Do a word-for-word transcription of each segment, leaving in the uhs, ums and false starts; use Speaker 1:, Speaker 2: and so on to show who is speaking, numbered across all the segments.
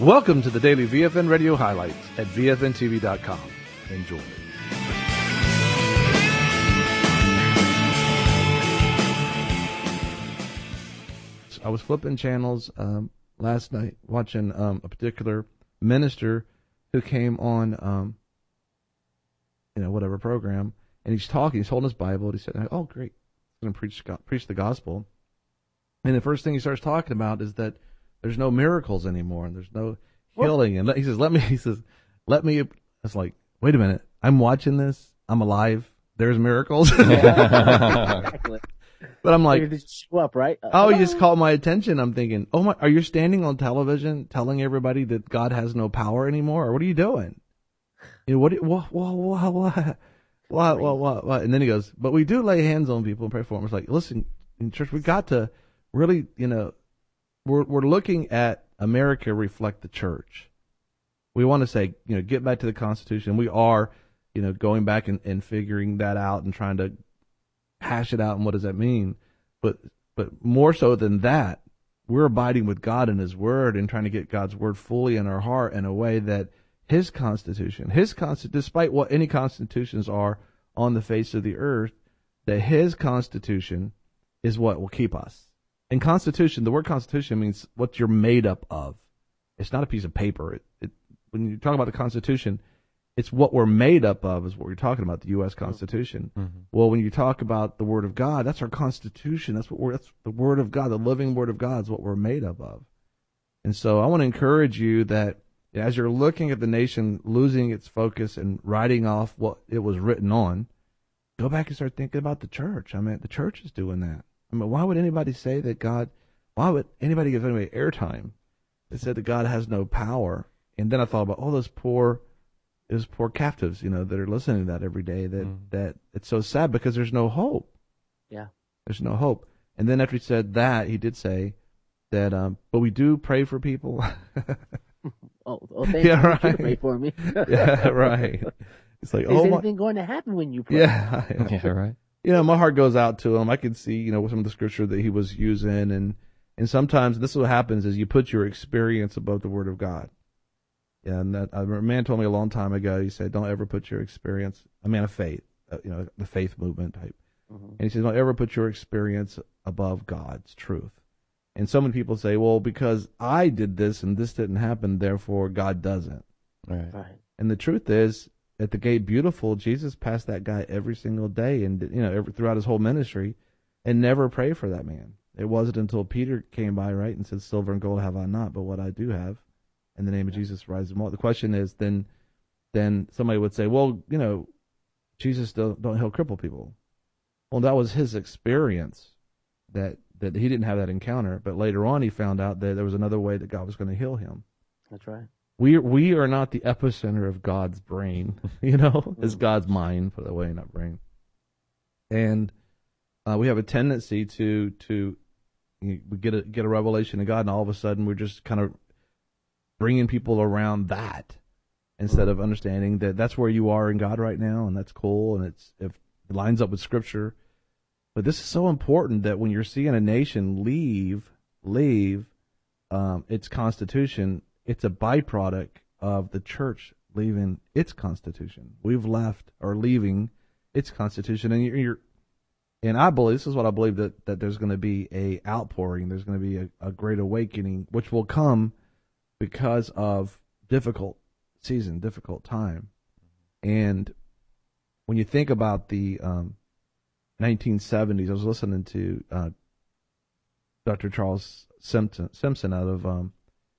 Speaker 1: Welcome to the daily V F N Radio Highlights at V F N T V dot com. Enjoy. I was flipping channels um, last night, watching um, a particular minister who came on, um, you know, whatever program, and he's talking, he's holding his Bible, and he said, "Oh, great, he's going to preach preach the gospel." And the first thing he starts talking about is that there's no miracles anymore, and there's no healing. And he says, "Let me." He says, "Let me." It's like, wait a minute, I'm watching this, I'm alive. There's miracles.
Speaker 2: Exactly.
Speaker 1: But I'm like,
Speaker 2: Maybe they just show up, right? Uh,
Speaker 1: oh, you just called my attention. I'm thinking, oh my, are you standing on television telling everybody that God has no power anymore, or what are you doing? You know, what, do- what, what, what, what, what, what, what, what? And then he goes, but we do lay hands on people and pray for them. It's like, listen, in church, we got to really, you know, we're we're looking at America reflect the church. We want to say, you know, get back to the Constitution. We are, you know, going back and, and figuring that out and trying to hash it out and what does that mean. But but more so than that, we're abiding with God and His Word and trying to get God's Word fully in our heart in a way that His Constitution, His Constitution, despite what any constitutions are on the face of the earth, that His Constitution is what will keep us. And Constitution, the word Constitution means what you're made up of. It's not a piece of paper. It, it, when you talk about the Constitution, it's what we're made up of is what we're talking about, the U S Constitution. Mm-hmm. Well, when you talk about the Word of God, that's our Constitution. That's what we're, that's the Word of God, the living Word of God is what we're made up of. And so I want to encourage you that as you're looking at the nation losing its focus and writing off what it was written on, go back and start thinking about the church. I mean, the church is doing that. I mean, why would anybody say that God, why would anybody give anybody airtime that said that God has no power? And then I thought about all those poor Those poor captives, you know, that are listening to that every day, that, mm. that it's so sad because there's no hope.
Speaker 2: Yeah.
Speaker 1: There's no hope. And then after he said that, he did say that, um, but we do pray for people.
Speaker 2: oh, oh, thank
Speaker 1: yeah,
Speaker 2: you
Speaker 1: right.
Speaker 2: for pray for me.
Speaker 1: yeah, right. It's like,
Speaker 2: Is
Speaker 1: oh,
Speaker 2: anything
Speaker 1: my...
Speaker 2: going to happen when you pray?
Speaker 1: Yeah. yeah, right. You know, my heart goes out to him. I can see, you know, some of the scripture that he was using. And, and sometimes this is what happens is you put your experience above the Word of God. Yeah, and that, a man told me a long time ago, he said, don't ever put your experience, a man of faith, uh, you know, the faith movement type. Mm-hmm. And he says, don't ever put your experience above God's truth. And so many people say, well, because I did this and this didn't happen, therefore God doesn't.
Speaker 2: Right. right.
Speaker 1: And the truth is, at the Gate Beautiful, Jesus passed that guy every single day and, you know, every, throughout his whole ministry and never prayed for that man. It wasn't until Peter came by, right, and said, silver and gold have I not, but what I do have. In the name of Jesus, rise them all. The question is, then, then somebody would say, well, you know, Jesus don't, don't heal crippled people. Well, that was his experience, that that he didn't have that encounter. But later on, he found out that there was another way that God was going to heal him.
Speaker 2: That's right.
Speaker 1: We we are not the epicenter of God's brain, you know, it's God's mind, put that way, not brain. And uh, we have a tendency to to we get a get a revelation of God, and all of a sudden we're just kind of bringing people around that instead of understanding that that's where you are in God right now, and that's cool, and it's if it lines up with Scripture. But this is so important that when you're seeing a nation leave leave um, its constitution, it's a byproduct of the church leaving its constitution. We've left or leaving its constitution, and you're, you're and I believe this is what I believe that that there's going to be a outpouring. There's going to be a, a great awakening, which will come because of difficult season, difficult time. And when you think about the um, nineteen seventies, I was listening to uh, Doctor Charles Simpson, Simpson out of um,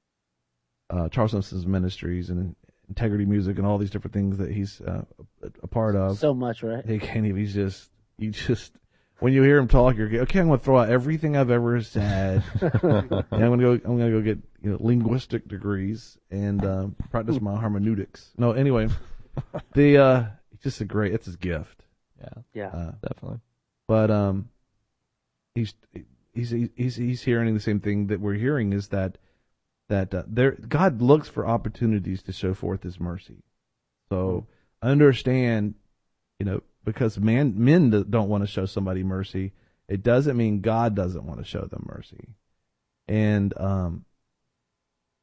Speaker 1: uh, Charles Simpson's ministries and Integrity Music and all these different things that he's uh, a, a part of.
Speaker 2: So much, right?
Speaker 1: He can't even, he's just, you just, when you hear him talk, you're okay. I'm going to throw out everything I've ever said. and I'm going to go. I'm going to go get you know, linguistic degrees and uh, practice my hermeneutics. No, anyway, the uh, it's just a great. It's his gift.
Speaker 2: Yeah, yeah,
Speaker 1: uh,
Speaker 3: definitely.
Speaker 1: But um, he's he's he's he's hearing the same thing that we're hearing is that that uh, there God looks for opportunities to show forth His mercy. So mm-hmm. understand, you know. Because man, men don't want to show somebody mercy, it doesn't mean God doesn't want to show them mercy. And um,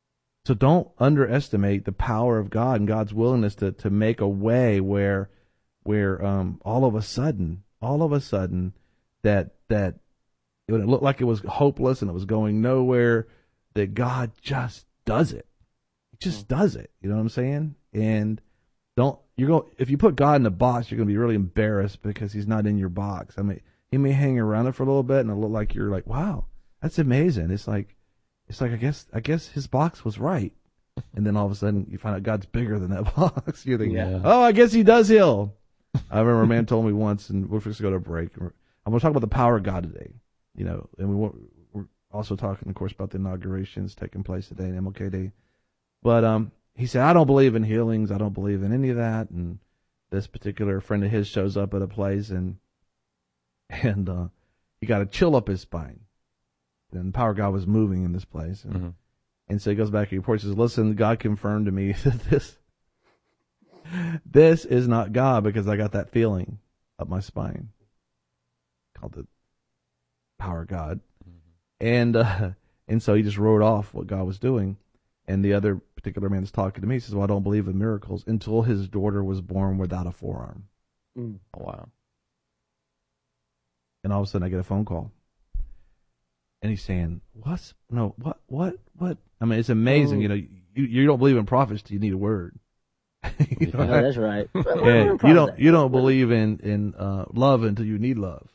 Speaker 1: So don't underestimate the power of God and God's willingness to, to make a way where where um, all of a sudden, all of a sudden, that that when it looked like it was hopeless and it was going nowhere, that God just does it. He just does it. You know what I'm saying? And don't you're going if you put God in a box, you're going to be really embarrassed because He's not in your box. I mean, He may hang around it for a little bit and it'll look like you're like, wow, that's amazing. It's like. It's like I guess I guess his box was right, and then all of a sudden you find out God's bigger than that box. You're thinking, yeah. oh, I guess He does heal. I remember a man told me once, and we're just going to go to a break. I'm going to talk about the power of God today, you know, and we want, we're also talking, of course, about the inaugurations taking place today and M L K Day. But um, he said, I don't believe in healings. I don't believe in any of that. And this particular friend of his shows up at a place, and and uh, he got a chill up his spine. And the power of God was moving in this place. And, mm-hmm. and so he goes back and reports, he says, listen, God confirmed to me that this, this is not God because I got that feeling up my spine. Called the power of God. Mm-hmm. And uh, and so he just wrote off what God was doing. And the other particular man is talking to me. He says, well, I don't believe in miracles until his daughter was born without a forearm.
Speaker 2: Mm. Oh, wow.
Speaker 1: And all of a sudden I get a phone call. And he's saying, "What's no? What? What? What?" I mean, it's amazing. Oh. You know, you, you don't believe in prophets till you need a word.
Speaker 2: you know, yeah, that's right.
Speaker 1: Yeah, you don't you don't believe in in uh, love until you need love.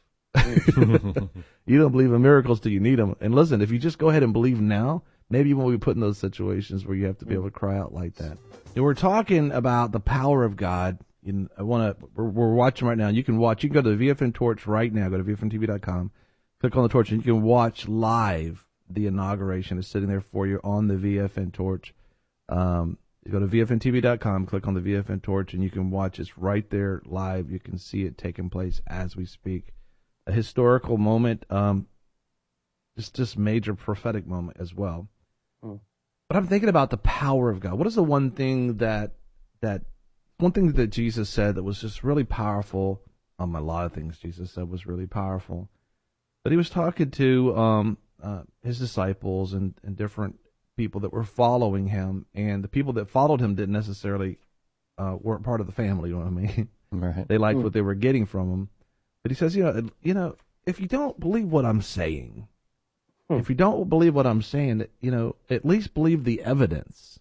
Speaker 1: You don't believe in miracles till you need them. And listen, if you just go ahead and believe now, maybe you won't be put in those situations where you have to be able to cry out like that. And we're talking about the power of God. And I want to. We're, we're watching right now. You can watch. You can go to the V F N Torch right now. Go to V F N T V dot com. Click on the torch, and you can watch live the inauguration. It's sitting there for you on the V F N Torch. Um, you go to V F N T V dot com, click on the V F N Torch, and you can watch it right there live. You can see it taking place as we speak. A historical moment, um, just just major prophetic moment as well. Hmm. But I'm thinking about the power of God. What is the one thing that that one thing that Jesus said that was just really powerful? Um, a lot of things Jesus said was really powerful. But he was talking to um, uh, his disciples and, and different people that were following him, and the people that followed him didn't necessarily uh, weren't part of the family. You know what I mean?
Speaker 3: Right.
Speaker 1: They liked
Speaker 2: Hmm.
Speaker 1: what they were getting from him. But he says, you know, you know, if you don't believe what I'm saying,
Speaker 2: Hmm.
Speaker 1: if you don't believe what I'm saying, you know, at least believe the evidence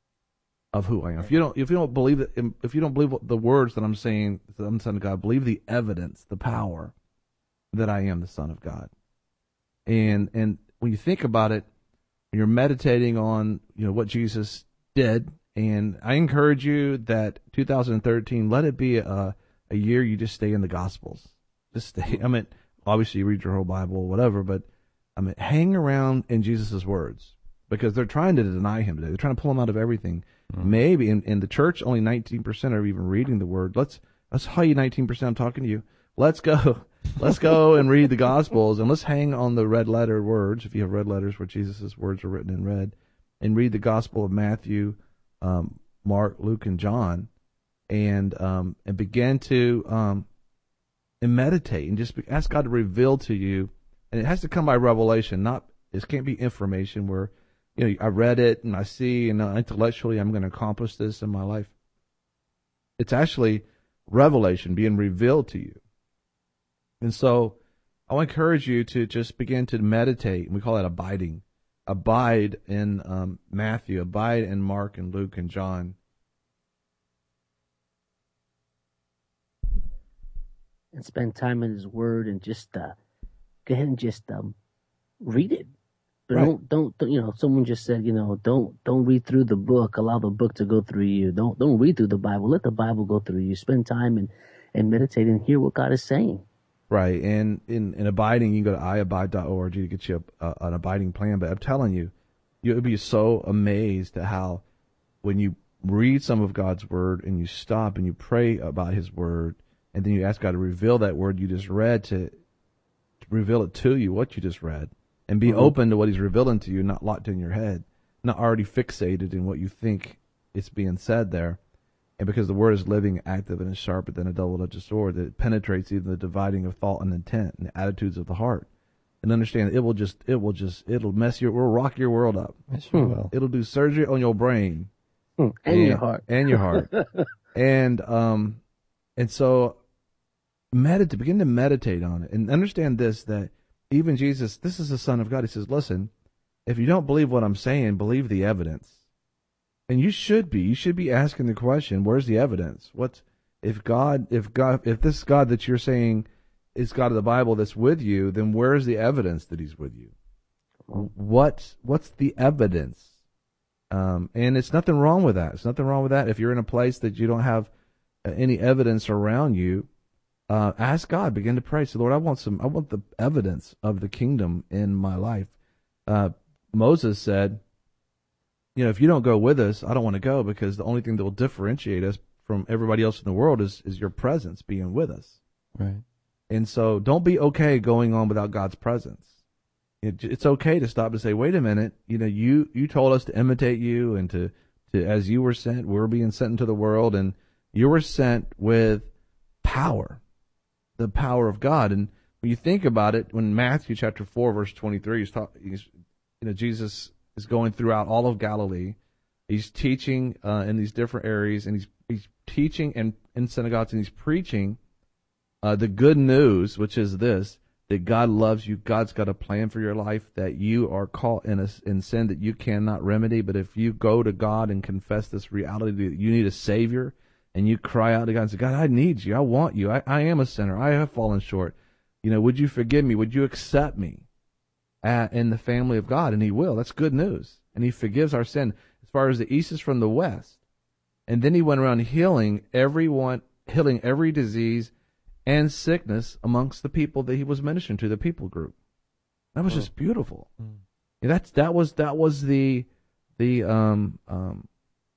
Speaker 1: of who I am. If you don't, if you don't believe it, if you don't believe what the words that I'm saying, that I'm the Son of God, believe the evidence, the power that I am the Son of God. And and when you think about it, you're meditating on, you know, what Jesus did. And I encourage you that two thousand thirteen, let it be a, a year you just stay in the Gospels. Just stay. I mean, obviously you read your whole Bible or whatever, but I mean, hang around in Jesus' words, because they're trying to deny him today. They're trying to pull him out of everything. Mm-hmm. Maybe in, in the church, only nineteen percent are even reading the Word. Let's let's tell you nineteen percent. I'm talking to you. Let's go. Let's go and read the Gospels, and let's hang on the red letter words, if you have red letters where Jesus' words are written in red, and read the Gospel of Matthew, um, Mark, Luke, and John, and um, and begin to um, and meditate and just ask God to reveal to you. And it has to come by revelation, not it can't be information where, you know, I read it and I see, and intellectually I'm going to accomplish this in my life. It's actually revelation being revealed to you. And so I want to encourage you to just begin to meditate, and we call that abiding. Abide in um, Matthew, abide in Mark and Luke and John.
Speaker 2: And spend time in His Word, and just uh, go ahead and just um, read it. But
Speaker 1: Right.
Speaker 2: don't, don't, don't, you know, someone just said, you know, don't, don't read through the book. Allow the book to go through you. Don't, don't read through the Bible. Let the Bible go through you. Spend time and, and meditate and hear what God is saying.
Speaker 1: Right, and in, in abiding, you can go to i abide dot org to get you a, a, an abiding plan. But I'm telling you, you'll be so amazed at how when you read some of God's Word and you stop and you pray about His Word, and then you ask God to reveal that Word you just read, to, to reveal it to you, what you just read, and be mm-hmm. open to what He's revealing to you, not locked in your head, not already fixated in what you think is being said there. And because the Word is living, active, and is sharper than a double-edged sword, that it penetrates even the dividing of thought and intent and the attitudes of the heart. and understand it will just, it will just, it'll mess your, will rock your world up.
Speaker 3: It sure will.
Speaker 1: It'll do surgery on your brain.
Speaker 2: and, and your heart.
Speaker 1: And your heart. and, um, and so meditate, begin to meditate on it and understand this, that even Jesus, this is the Son of God. He says, listen, if you don't believe what I'm saying, believe the evidence. And you should be, you should be asking the question, where's the evidence? What's, if God, if God, if this God that you're saying is God of the Bible that's with you, then where's the evidence that he's with you? What, what's the evidence? Um, and it's nothing wrong with that. It's nothing wrong with that. If you're in a place that you don't have uh, any evidence around you, uh, ask God, begin to pray. Say, Lord, I want some, I want the evidence of the kingdom in my life. Uh, Moses said, you know, if you don't go with us, I don't want to go, because the only thing that will differentiate us from everybody else in the world is, is your presence being with us.
Speaker 3: Right.
Speaker 1: And so don't be okay going on without God's presence. It, it's okay to stop and say, wait a minute, you know, you, you told us to imitate you and to, to, as you were sent, we're being sent into the world, and you were sent with power, the power of God. And when you think about it, when Matthew chapter four, verse twenty-three, he's talking, he's, you know, Jesus is going throughout all of Galilee. He's teaching uh, in these different areas, and he's he's teaching in, in synagogues, and he's preaching uh, the good news, which is this, that God loves you. God's got a plan for your life, that you are caught in a, in sin that you cannot remedy. But if you go to God and confess this reality that you need a Savior, and you cry out to God and say, God, I need you. I want you. I, I am a sinner. I have fallen short. You know, would you forgive me? Would you accept me uh, in the family of God? And he will. That's good news. And he forgives our sin as far as the east is from the west. And then he went around healing everyone, healing every disease and sickness amongst the people that he was ministering to, the people group. That was just beautiful. Mm. Yeah, that's that was that was the the um um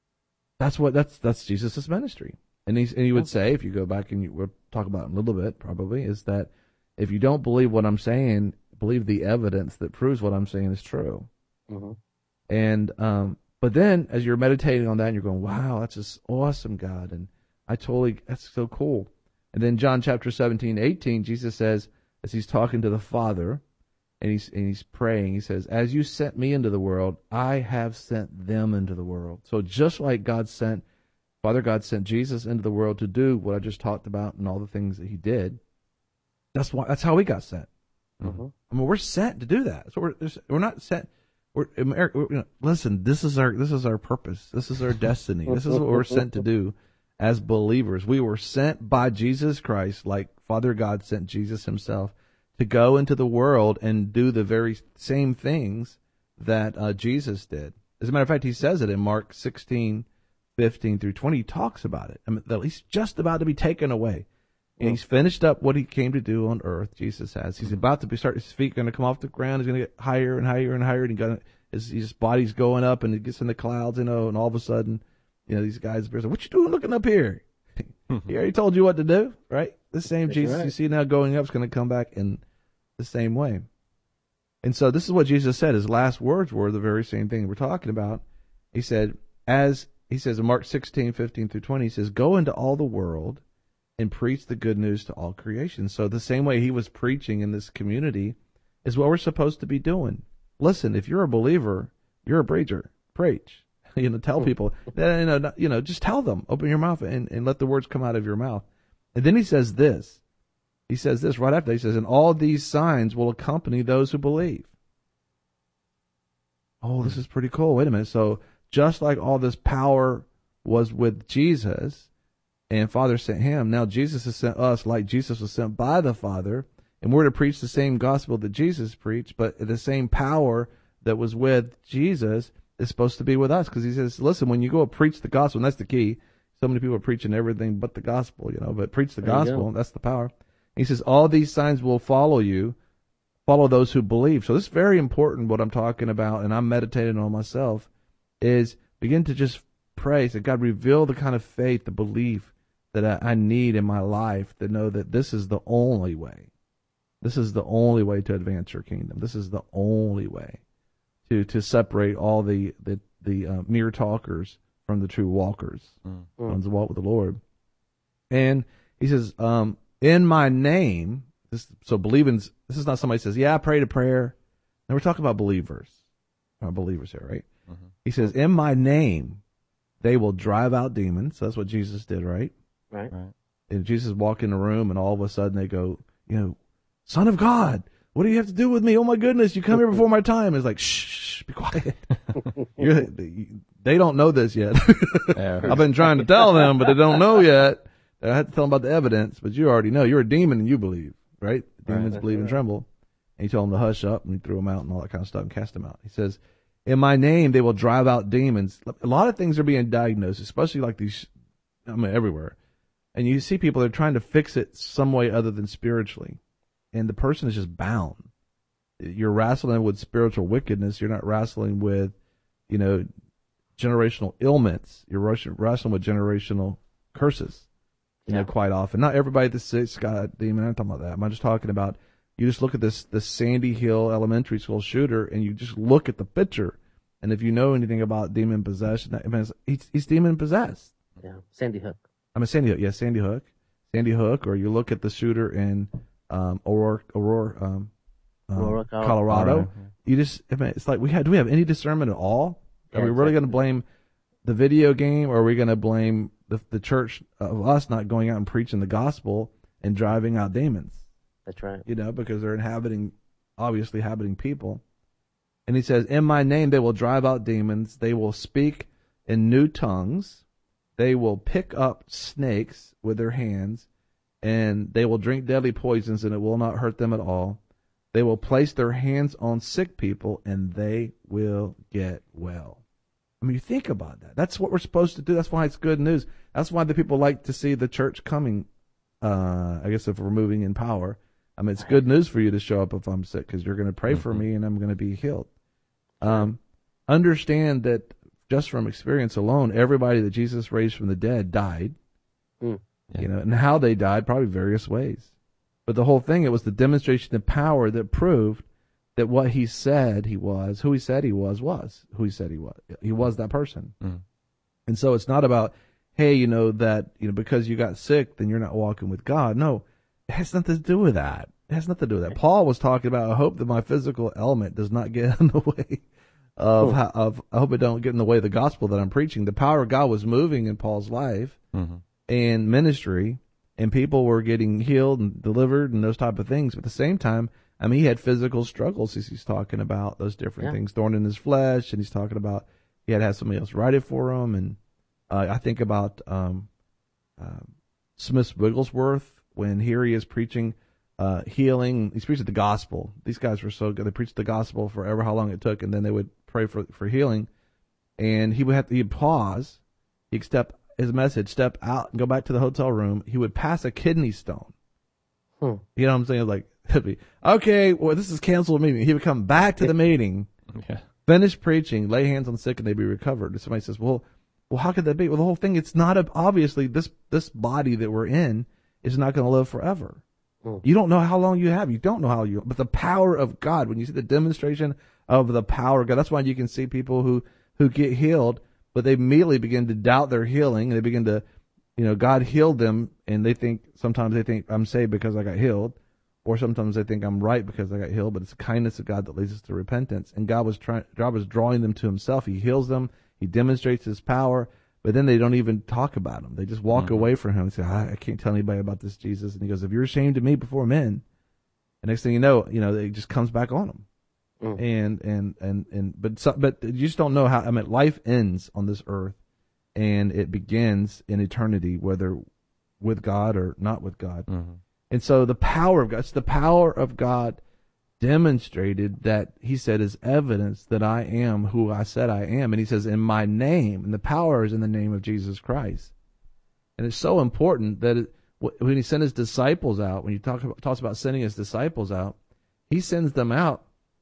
Speaker 1: that's what that's that's Jesus' ministry. And he's and he would say, if you go back and you we'll talk about it in a little bit probably, is that if you don't believe what I'm saying, believe the evidence that proves what I'm saying is true. Mm-hmm. And um but then as you're meditating on that and you're going, wow, that's just awesome, God, and I totally that's so cool. And then John chapter seventeen, eighteen, Jesus says, as he's talking to the Father, and he's and he's praying, he says, as you sent me into the world, I have sent them into the world. So just like God sent, Father God sent Jesus into the world to do what I just talked about and all the things that he did, that's why that's how we got sent. Mm-hmm. I mean, we're sent to do that. So we're we're not sent. We're, we're you know, listen. This is our this is our purpose. This is our destiny. This is what we're sent to do. As believers, we were sent by Jesus Christ, like Father God sent Jesus himself, to go into the world and do the very same things that uh, Jesus did. As a matter of fact, he says it in Mark sixteen, fifteen through twenty. He talks about it. I mean, he's just about to be taken away. And he's finished up what he came to do on earth, Jesus has. He's about to be start, his feet going to come off the ground. He's going to get higher and higher and higher. And he got, his, his body's going up, and it gets in the clouds, you know, and all of a sudden, you know, these guys are saying, what you doing looking up here? He already told you what to do, right? The same Jesus right. you see now going up is going to come back in the same way. And so this is what Jesus said. His last words were the very same thing we're talking about. He said, as he says in Mark sixteen, fifteen through twenty, he says, go into all the world and preach the good news to all creation. So the same way he was preaching in this community is what we're supposed to be doing. Listen, if you're a believer, you're a preacher. Preach. You know, tell people, you know, you know, just tell them, open your mouth and, and let the words come out of your mouth. And then he says this, he says this right after, he says, and all these signs will accompany those who believe. Oh, this is pretty cool. Wait a minute. So just like all this power was with Jesus and Father sent him, now Jesus has sent us like Jesus was sent by the Father, and we're to preach the same gospel that Jesus preached, but the same power that was with Jesus is supposed to be with us, because he says, listen, when you go preach the gospel, and that's the key. So many people are preaching everything but the gospel, you know, but preach the there gospel, that's the power. He says, all these signs will follow you, follow those who believe. So this is very important, what I'm talking about, and I'm meditating on myself, is begin to just pray. Say, God, reveal the kind of faith, the belief that I, I need in my life to know that this is the only way. This is the only way to advance your kingdom. This is the only way to to separate all the the, the uh, mere talkers from the true walkers, mm. ones who walk with the Lord. And he says, um, in my name, this, so believing, this is not somebody says, yeah, I prayed a prayer. Now we're talking about believers, uh, believers here, right? Mm-hmm. He says, in my name, they will drive out demons. So that's what Jesus did, right?
Speaker 2: Right. Right.
Speaker 1: And Jesus walk in the room, and all of a sudden they go, you know, Son of God, what do you have to do with me? Oh my goodness, you come here before my time. It's like, shh, shh be quiet. You're, they don't know this yet. Yeah. I've been trying to tell them, but they don't know yet. I had to tell them about the evidence, but you already know. You're a demon and you believe, right? Demons right. believe and tremble. And he told them to hush up, and he threw them out and all that kind of stuff and cast them out. He says, in my name, they will drive out demons. A lot of things are being diagnosed, especially like these, I mean, everywhere. And you see people that are trying to fix it some way other than spiritually. And the person is just bound. You're wrestling with spiritual wickedness. You're not wrestling with, you know, generational ailments. You're wrestling with generational curses. You yeah. know, quite often. Not everybody that's sick's got a demon. I'm not talking about that. I'm just talking about, you just look at this, this Sandy Hill elementary school shooter, and you just look at the picture. And if you know anything about demon possession, I mean, he's, he's demon possessed.
Speaker 2: Yeah, Sandy Hook.
Speaker 1: I mean, Sandy Hook. Yeah, Sandy Hook. Sandy Hook, or you look at the shooter in um, Aurora, Aurora, um, um, Aurora Colorado. Colorado. You just, I mean, it's like, we had, do we have any discernment at all? Yeah, are we exactly. really going to blame the video game, or are we going to blame the, the church of us not going out and preaching the gospel and driving out demons?
Speaker 2: That's right.
Speaker 1: You know, because they're inhabiting, obviously inhabiting people. And he says, in my name they will drive out demons. They will speak in new tongues. They will pick up snakes with their hands. And they will drink deadly poisons, and it will not hurt them at all. They will place their hands on sick people, and they will get well. I mean, you think about that. That's what we're supposed to do. That's why it's good news. That's why the people like to see the church coming, uh, I guess if we're moving in power. I mean, it's good news for you to show up if I'm sick, because you're going to pray mm-hmm. for me and I'm going to be healed. Um, understand that just from experience alone, everybody that Jesus raised from the dead died. Mm. Yeah. You know, and how they died, probably various ways. But the whole thing, it was the demonstration of power that proved that what he said he was, who he said he was, was who he said he was. He was that person. Mm. And so it's not about, hey, you know, that, you know, because you got sick, then you're not walking with God. No, it has nothing to do with that. It has nothing to do with that. Paul was talking about, I hope that my physical element does not get in the way of, how, of I hope it don't get in the way of the gospel that I'm preaching. The power of God was moving in Paul's life mm-hmm. and ministry, and people were getting healed and delivered and those type of things. But at the same time, I mean, he had physical struggles as he's talking about those different yeah. things, thorn in his flesh, and he's talking about he had to have somebody else write it for him. And uh, I think about um, uh, Smith Wigglesworth, when here he is preaching uh, healing. He's preaching the gospel. These guys were so good. They preached the gospel forever, how long it took, and then they would pray for for healing. And he would have to he'd pause. He'd step his message, step out, and go back to the hotel room. He would pass a kidney stone. Hmm. You know what I'm saying? Like, it'd be, okay, well, this is canceled meeting. He would come back to the meeting, yeah. finish preaching, lay hands on the sick, and they'd be recovered. And somebody says, well, well, how could that be? Well, the whole thing, it's not a, obviously this this body that we're in is not going to live forever. Hmm. You don't know how long you have. You don't know how you, but the power of God, when you see the demonstration of the power of God, that's why you can see people who, who get healed, but they immediately begin to doubt their healing. They begin to, you know, God healed them, and they think, sometimes they think, I'm saved because I got healed, or sometimes they think I'm right because I got healed, but it's the kindness of God that leads us to repentance. And God was trying, God was drawing them to himself. He heals them. He demonstrates his power, but then they don't even talk about him. They just walk mm-hmm. away from him and say, I, I can't tell anybody about this Jesus. And he goes, if you're ashamed of me before men, and next thing you know, you know, it just comes back on them. Mm. And, and, and, and, but, so, but you just don't know how, I mean, life ends on this earth and it begins in eternity, whether with God or not with God. Mm-hmm. And so the power of God, it's the power of God demonstrated that he said is evidence that I am who I said I am. And he says, in my name, and the power is in the name of Jesus Christ. And it's so important that it, when he sent his disciples out, when he talk about, talks about sending his disciples out, he sends them out,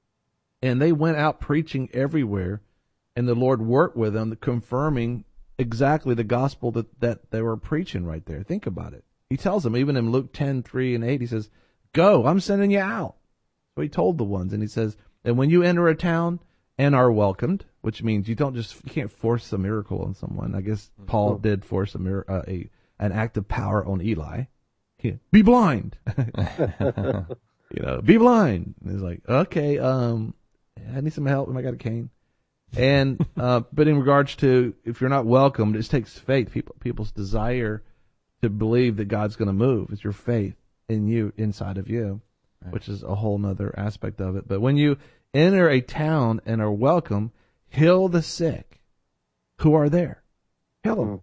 Speaker 1: and they went out preaching everywhere, and the Lord worked with them, confirming exactly the gospel that, that they were preaching right there. Think about it. He tells them, even in Luke ten, three and eight, he says, go, I'm sending you out. So he told the ones, and he says, and when you enter a town and are welcomed, which means you don't just, you can't force a miracle on someone. I guess Paul did force a, mir- uh, a an act of power on Eli. be blind. You know, be blind. And he's like, okay, um, I need some help. I got a cane. And, uh, but in regards to, if you're not welcomed, it just takes faith. People, people's desire to believe that God's going to move. It's your faith in you, inside of you, right, which is a whole nother aspect of it. But when you enter a town and are welcome, heal the sick who are there. Heal them. Mm.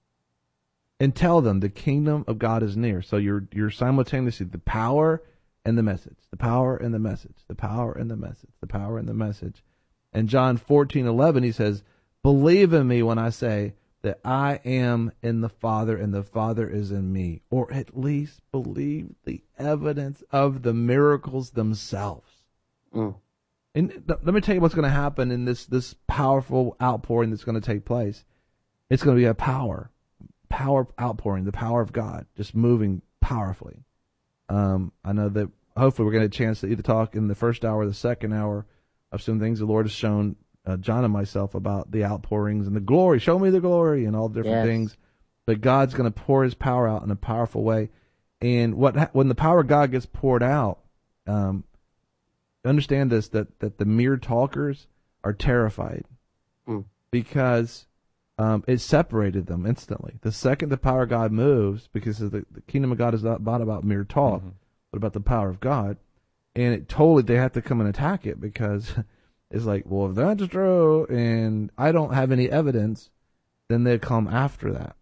Speaker 1: And tell them the kingdom of God is near. So you're, you're simultaneously the power and the message, the power and the message, the power and the message, the power and the message. And John fourteen eleven, he says, believe in me when I say that I am in the Father and the Father is in me, or at least believe the evidence of the miracles themselves. Mm. And th- let me tell you what's going to happen in this, this powerful outpouring that's going to take place. It's going to be a power, power outpouring, the power of God just moving powerfully. Um, I know that hopefully we're going to get a chance to either talk in the first hour or the second hour of some things the Lord has shown uh, John and myself about the outpourings and the glory. Show me the glory and all the different yes. things. But God's going to pour his power out in a powerful way. And what when the power of God gets poured out, um, understand this, that, that the mere talkers are terrified mm. because um, it separated them instantly. The second the power of God moves, because the, the kingdom of God is not, not about mere talk, mm-hmm. but about the power of God. And it totally, they have to come and attack it because it's like, well, if that's true and I don't have any evidence, then they come after that.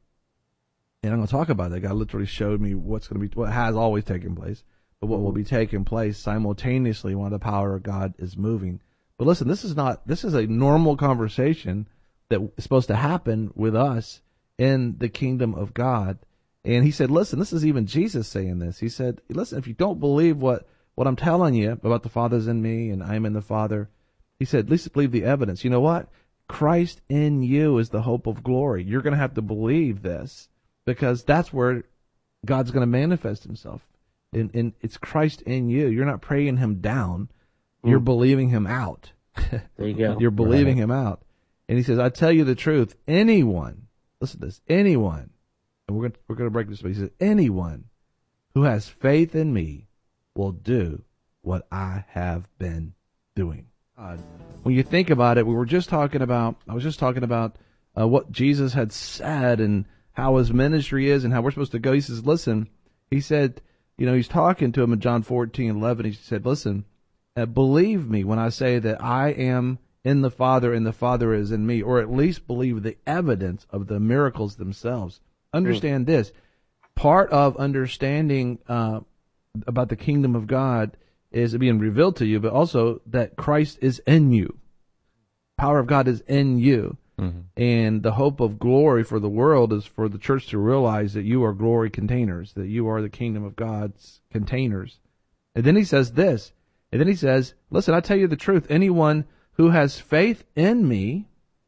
Speaker 1: And I'm going to talk about that. God literally showed me what's going to be, what has always taken place, but what will be taking place simultaneously while the power of God is moving. But listen, this is not, this is a normal conversation that is supposed to happen with us in the kingdom of God. And he said, listen, this is even Jesus saying this. He said, listen, if you don't believe what, what I'm telling you about the Father's in me and I'm in the Father, he said, at least believe the evidence. You know what? Christ in you is the hope of glory. You're going to have to believe this because that's where God's going to manifest himself. And, and it's Christ in you. You're not praying him down. You're mm. believing him out.
Speaker 2: There you go.
Speaker 1: You're believing right. him out. And he says, I tell you the truth, anyone, listen to this, anyone, and we're going to, we're going to break this, but he says, anyone who has faith in me will do what I have been doing. God. When you think about it, we were just talking about, I was just talking about uh, what Jesus had said and how his ministry is and how we're supposed to go. He says, listen, he said, you know, he's talking to him in John fourteen eleven. He said, listen, uh, believe me when I say that I am in the Father and the Father is in me, or at least believe the evidence of the miracles themselves. Understand mm. this. Part of understanding uh, about the kingdom of God is being revealed to you, but also that Christ is in you. Power of God is in you. Mm-hmm. And the hope of glory for the world is for the church to realize that you are glory containers, that you are the kingdom of God's containers. And then he says this, and then he says, listen, I tell you the truth, anyone who has faith in me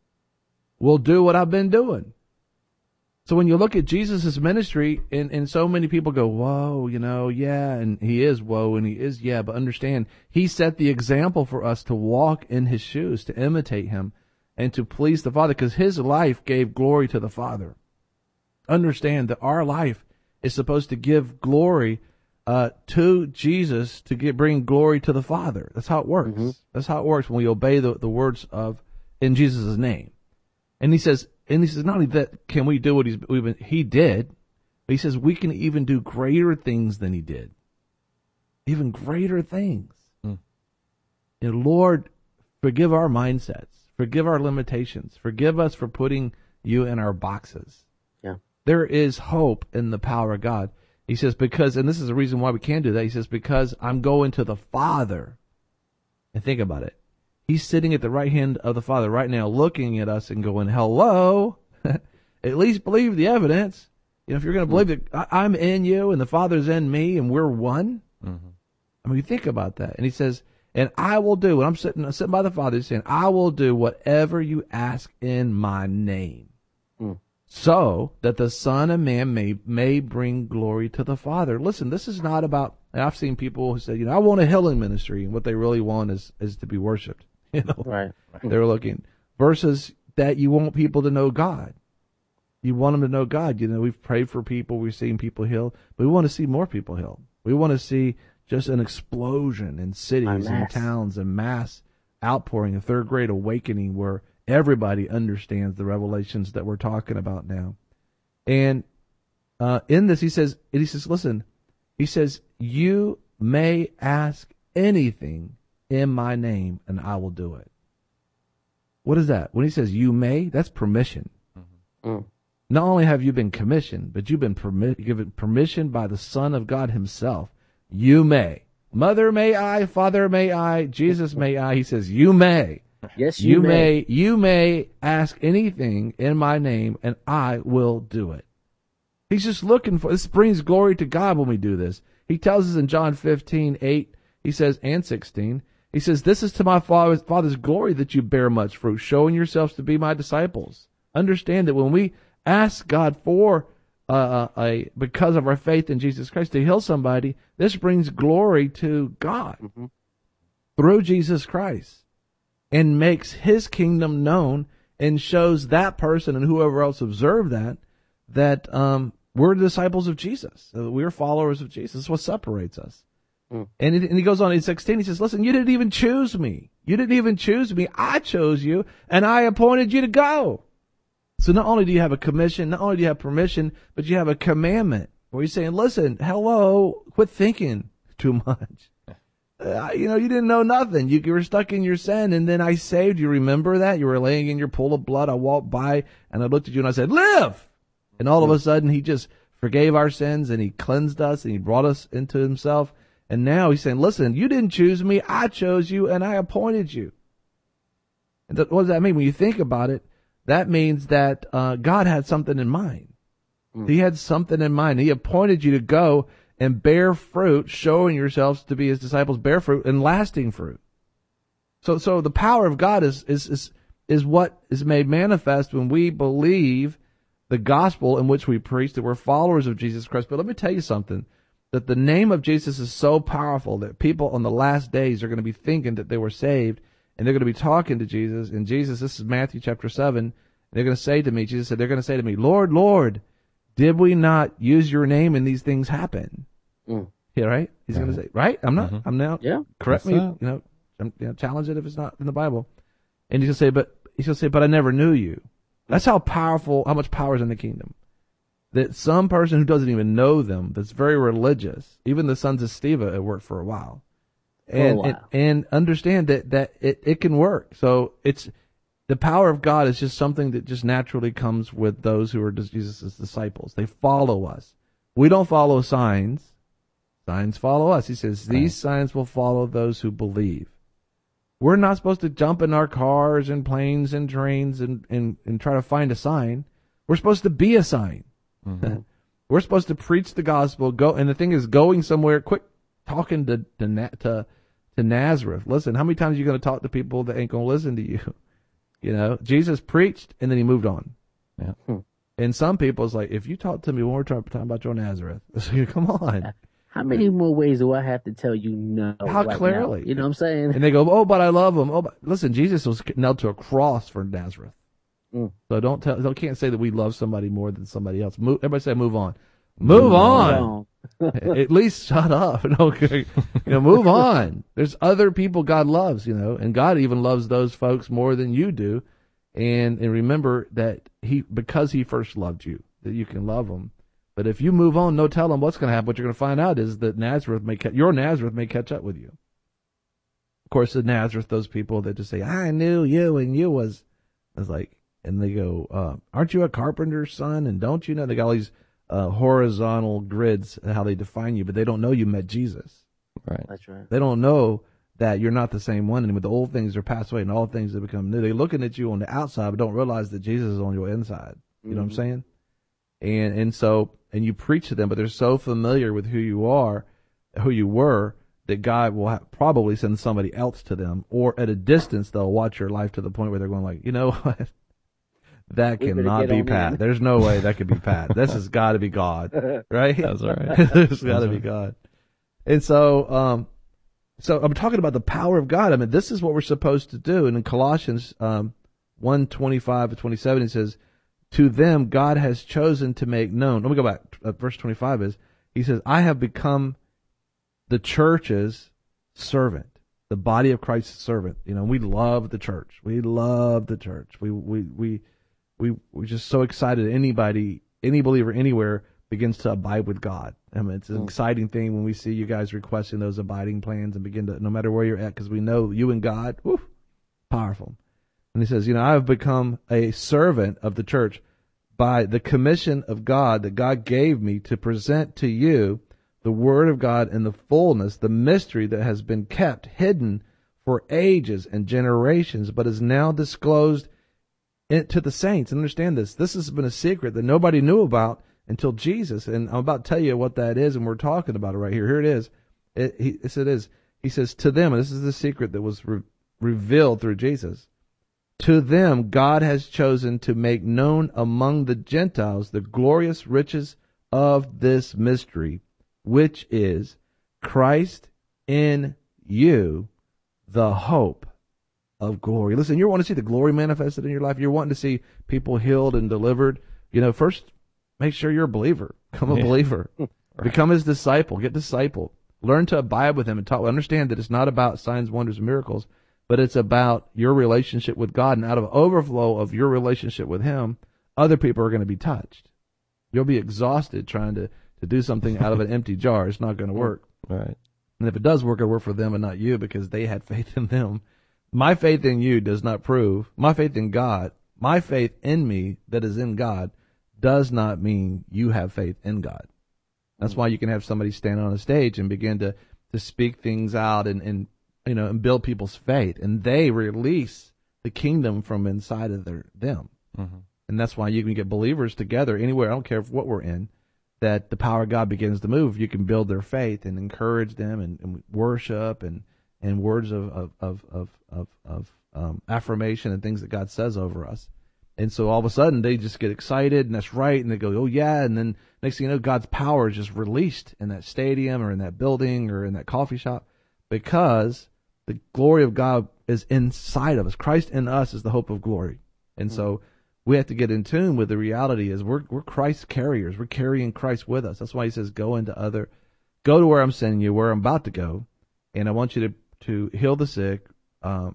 Speaker 1: will do what I've been doing. So when you look at Jesus' ministry, and, and so many people go, whoa, you know, yeah, and he is whoa, and he is yeah, but understand, he set the example for us to walk in his shoes, to imitate him, and to please the Father, because his life gave glory to the Father. Understand that our life is supposed to give glory uh, to Jesus, to get, bring glory to the Father. That's how it works. Mm-hmm. That's how it works when we obey the, the words of, in Jesus' name. And he says, and he says, not only that can we do what he's, we've been, he did, but he says we can even do greater things than he did. Even greater things. Mm. And Lord, forgive our mindsets. Forgive our limitations. Forgive us for putting you in our boxes.
Speaker 2: Yeah.
Speaker 1: There is hope in the power of God. He says, because, and this is the reason why we can't do that. He says, because I'm going to the Father. And think about it. He's sitting at the right hand of the Father right now, looking at us and going, hello, at least believe the evidence. You know, if you're going to believe that I'm in you and the Father's in me and we're one. Mm-hmm. I mean, think about that. And he says, and I will do, when I'm sitting, I'm sitting by the Father, he's saying, I will do whatever you ask in my name. Mm. So that the Son of Man may, may bring glory to the Father. Listen, this is not about, I've seen people who say, you know, I want a healing ministry, and what they really want is, is to be worshiped. You know,
Speaker 2: right.
Speaker 1: They're looking versus that you want people to know God. You want them to know God. You know, we've prayed for people, we've seen people healed, but we want to see more people healed. We want to see just an explosion in cities and towns and mass outpouring, a third great awakening where everybody understands the revelations that we're talking about now. And uh, in this, he says, he says, listen, he says, you may ask anything in my name and I will do it. What is that? When he says you may, that's permission. Mm-hmm. Mm. Not only have you been commissioned, but you've been permi- given permission by the Son of God himself. You may. Mother may I, Father may I, Jesus may I. He says you may.
Speaker 2: Yes, you,
Speaker 1: you
Speaker 2: may.
Speaker 1: may. You may ask anything in my name and I will do it. He's just looking for, this brings glory to God when we do this. He tells us in John fifteen, eight, he says, and sixteen, he says, this is to my Father's, Father's glory that you bear much fruit, showing yourselves to be my disciples. Understand that when we ask God for, uh, a, because of our faith in Jesus Christ to heal somebody, this brings glory to God mm-hmm. through Jesus Christ and makes his kingdom known and shows that person and whoever else observed that, that, um, we're disciples of Jesus. We're followers of Jesus. That's what separates us. Mm. And, it, and he goes on in sixteen, he says, listen, you didn't even choose me. You didn't even choose me. I chose you, and I appointed you to go. So not only do you have a commission, not only do you have permission, but you have a commandment where he's saying, listen, hello, quit thinking too much. Uh, you know, you didn't know nothing. You, you were stuck in your sin, and then I saved you. Remember that? You were laying in your pool of blood. I walked by, and I looked at you, and I said, live! And all of a sudden, he just forgave our sins, and he cleansed us, and he brought us into himself. And now he's saying, listen, you didn't choose me. I chose you, and I appointed you. And th- what does that mean? When you think about it, that means that uh, God had something in mind. Mm. He had something in mind. He appointed you to go and bear fruit, showing yourselves to be his disciples, bear fruit and lasting fruit. So, so the power of God is is is, is what is made manifest when we believe the gospel in which we preach, that we're followers of Jesus Christ. But let me tell you something, that the name of Jesus is so powerful that people on the last days are going to be thinking that they were saved, and they're going to be talking to Jesus. And Jesus, this is Matthew chapter seven, and they're going to say to me, Jesus said, they're going to say to me, Lord, Lord, did we not use your name and these things happen? Mm. Yeah, right? He's mm-hmm. going to say, right? I'm not, mm-hmm. I'm now,
Speaker 2: yeah,
Speaker 1: correct me, that. you know, I'm, you know, challenge it if it's not in the Bible. And he's going to say, but, he's going to say, but I never knew you. That's how powerful, how much power is in the kingdom. That some person who doesn't even know them, that's very religious, even the sons of Sceva have worked for a while. And,
Speaker 2: for a while.
Speaker 1: and, and understand that, that it, it can work. So it's, the power of God is just something that just naturally comes with those who are Jesus' disciples. They follow us. We don't follow signs. Signs follow us. He says, these signs will follow those who believe. We're not supposed to jump in our cars and planes and trains and, and, and try to find a sign. We're supposed to be a sign. Mm-hmm. We're supposed to preach the gospel. Go, and the thing is, going somewhere, quit talking to to to, to Nazareth. Listen, how many times are you going to talk to people that ain't going to listen to you? You know, Jesus preached and then he moved on. Yeah. Hmm. And some people, it's like, if you talk to me one more time about your Nazareth, come on.
Speaker 2: How many more ways do I have to tell you no?
Speaker 1: How
Speaker 2: right
Speaker 1: clearly?
Speaker 2: Now? You know what I'm saying?
Speaker 1: And they go, oh, but I love him. Oh, but listen, Jesus was nailed to a cross for Nazareth. Mm. So don't tell, don't can't say that we love somebody more than somebody else. Move, everybody say, move on. Move, move on. on. At least shut up. Okay, you know, move on. There's other people God loves, you know, and God even loves those folks more than you do. And and remember that he, because he first loved you, that you can love him. But if you move on, no telling what's going to happen. What you're going to find out is that Nazareth may, your Nazareth may catch up with you. Of course, the Nazareth, those people that just say, I knew you and you was, I was like, and they go, uh, aren't you a carpenter's son? And don't you know? They got all these uh, horizontal grids, how they define you, but they don't know you met Jesus.
Speaker 2: Right. That's right.
Speaker 1: They don't know that you're not the same one anymore. The old things are passed away and all things have become new. They're looking at you on the outside, but don't realize that Jesus is on your inside. You mm-hmm. know what I'm saying? And, and so, and you preach to them, but they're so familiar with who you are, who you were, that God will ha- probably send somebody else to them, or at a distance, they'll watch your life to the point where they're going like, you know what? That we cannot be Pat. In. There's no way that could be Pat. This has got to be God, right?
Speaker 3: That's all right.
Speaker 1: It's got to be God. And so, um, so I'm talking about the power of God. I mean, this is what we're supposed to do. And in Colossians, um, one twenty-five to twenty-seven, it says, To them God has chosen to make known. Let me go back. Uh, verse twenty-five is, he says, I have become the church's servant, the body of Christ's servant. You know, we love the church. We love the church. We we we we we're just so excited. Anybody, any believer anywhere begins to abide with God. I mean, it's an mm. exciting thing when we see you guys requesting those abiding plans and begin to, no matter where you're at, because we know you and God, whew, powerful. And he says, you know, I have become a servant of the church by the commission of God that God gave me to present to you the word of God in the fullness, the mystery that has been kept hidden for ages and generations, but is now disclosed to the saints. And understand this. This has been a secret that nobody knew about until Jesus. And I'm about to tell you what that is, and we're talking about it right here. Here it is. It, he, yes, it is. He says, to them, and this is the secret that was re- revealed through Jesus, to them God has chosen to make known among the Gentiles the glorious riches of this mystery, which is Christ in you, the hope of glory. Listen, you want to see the glory manifested in your life? You're wanting to see people healed and delivered? You know, first, make sure you're a believer. Become a yeah. believer. Right. Become his disciple. Get discipled. Learn to abide with him and talk. Understand that it's not about signs, wonders, and miracles, but it's about your relationship with God. And out of overflow of your relationship with him, other people are going to be touched. You'll be exhausted trying to, to do something out of an empty jar. It's not going to work.
Speaker 3: Right.
Speaker 1: And if it does work, it'll work for them and not you, because they had faith in them. My faith in you does not prove, my faith in God, my faith in me that is in God does not mean you have faith in God. That's why you can have somebody stand on a stage and begin to, to speak things out and, and, you know, and build people's faith. And they release the kingdom from inside of their, them. Mm-hmm. And that's why you can get believers together anywhere, I don't care what we're in, that the power of God begins to move. You can build their faith and encourage them and, and worship and, and words of, of, of, of, of, of um, affirmation and things that God says over us. And so all of a sudden they just get excited, and that's right, and they go, oh yeah, and then next thing you know, God's power is just released in that stadium or in that building or in that coffee shop, because the glory of God is inside of us. Christ in us is the hope of glory. And mm-hmm. so we have to get in tune with the reality is we're we're Christ carriers. We're carrying Christ with us. That's why he says, go into other, go to where I'm sending you, where I'm about to go, and I want you to, to heal the sick, um,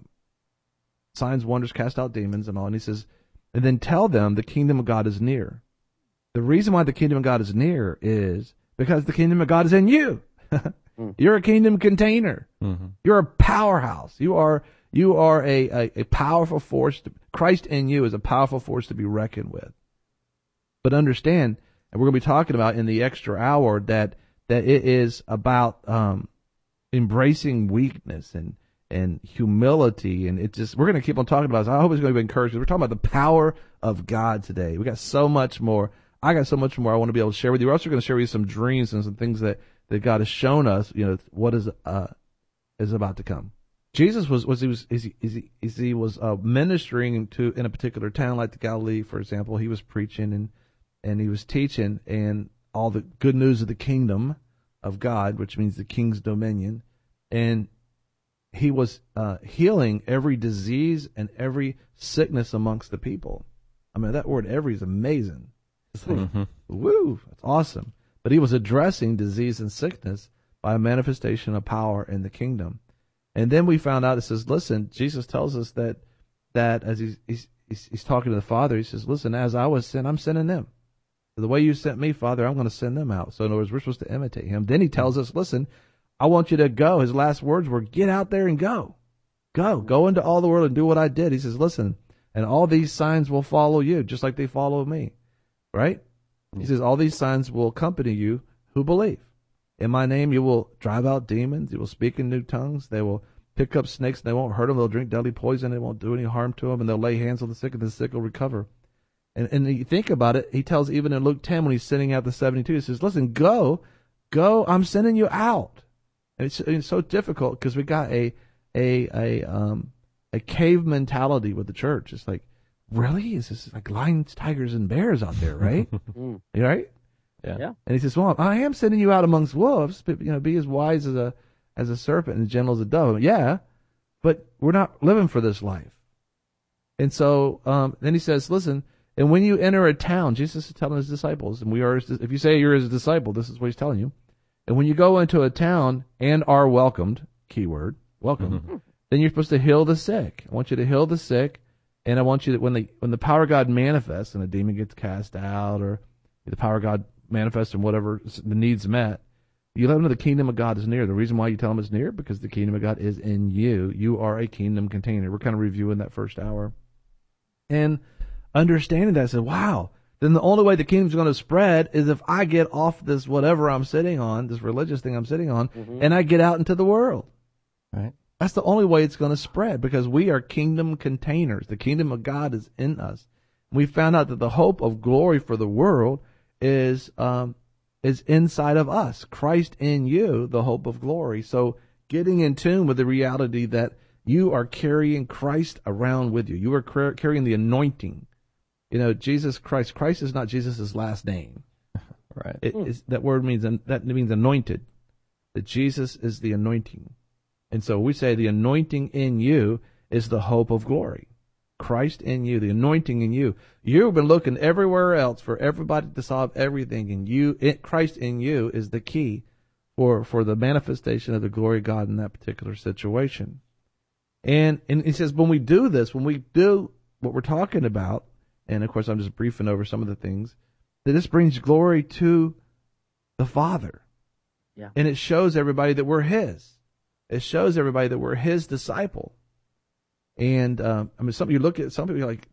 Speaker 1: signs, wonders, cast out demons and all. And he says, and then tell them the kingdom of God is near. The reason why the kingdom of God is near is because the kingdom of God is in you. mm. You're a kingdom container. Mm-hmm. You're a powerhouse. You are you are a, a, a powerful force. To, Christ in you is a powerful force to be reckoned with. But understand, and we're going to be talking about in the extra hour, that that it is about um, embracing weakness and and humility, and it just, we're going to keep on talking about this. I hope it's going to be encouraging. We're talking about the power of God today. We got so much more. I got so much more I want to be able to share with you. We're also going to share with you some dreams and some things that, that God has shown us, you know, what is uh is about to come. Jesus was, was he was is he, is he, is he was uh, ministering to in a particular town like the Galilee, for example. He was preaching and and he was teaching, and all the good news of the kingdom of God, which means the king's dominion, and he was uh, healing every disease and every sickness amongst the people. I mean, that word "every" is amazing. It's like, mm-hmm. woo, that's awesome. But he was addressing disease and sickness by a manifestation of power in the kingdom. And then we found out, it says, listen, Jesus tells us that that as he's, he's, he's, he's talking to the Father, he says, listen, as I was sent, I'm sending them. The way you sent me, Father, I'm going to send them out. So in other words, we're supposed to imitate him. Then he tells us, listen, I want you to go. His last words were, get out there and go. Go. Go into all the world and do what I did. He says, listen, and all these signs will follow you, just like they follow me. Right? He says, all these signs will accompany you who believe. In my name you will drive out demons. You will speak in new tongues. They will pick up snakes. And they won't hurt them. They'll drink deadly poison. It won't do any harm to them. And they'll lay hands on the sick, and the sick will recover. And, and you think about it, he tells even in Luke ten when he's sending out the seventy-two, he says, listen, go, go, I'm sending you out. And it's, it's so difficult because we got a a a um a cave mentality with the church. It's like, really? Is this like lions, tigers, and bears out there, right? mm. Right?
Speaker 3: Yeah.
Speaker 2: yeah.
Speaker 1: And he says, well, I am sending you out amongst wolves, but, you know, be as wise as a as a serpent and as gentle as a dove. Yeah, but we're not living for this life. And so um, then he says, listen, And when you enter a town, Jesus is telling his disciples, and we are, his, if you say you're his disciple, this is what he's telling you. And when you go into a town and are welcomed, keyword, welcome, mm-hmm. then you're supposed to heal the sick. I want you to heal the sick, and I want you to, when the, when the power of God manifests and a demon gets cast out, or the power of God manifests and whatever the needs met, you let them know the kingdom of God is near. The reason why you tell them it's near, because the kingdom of God is in you. You are a kingdom container. We're kind of reviewing that first hour. And understanding that, I said, wow, then the only way the kingdom's going to spread is if I get off this whatever I'm sitting on, this religious thing I'm sitting on, mm-hmm. and I get out into the world.
Speaker 3: Right.
Speaker 1: That's the only way it's going to spread, because we are kingdom containers. The kingdom of God is in us. We found out that the hope of glory for the world is um, is inside of us. Christ in you, the hope of glory. So getting in tune with the reality that you are carrying Christ around with you. You are carrying the anointing. You know, Jesus Christ. Christ is not Jesus' last name.
Speaker 3: Right.
Speaker 1: It is, that word means that means anointed. That Jesus is the anointing. And so we say the anointing in you is the hope of glory. Christ in you, the anointing in you. You've been looking everywhere else for everybody to solve everything, and you, it, Christ in you is the key for, for the manifestation of the glory of God in that particular situation. And, and he says, when we do this, when we do what we're talking about, and of course I'm just briefing over some of the things, that this brings glory to the Father.
Speaker 2: Yeah. And
Speaker 1: it shows everybody that we're His. It shows everybody that we're His disciple. And um, I mean, some you look at some people, you're like,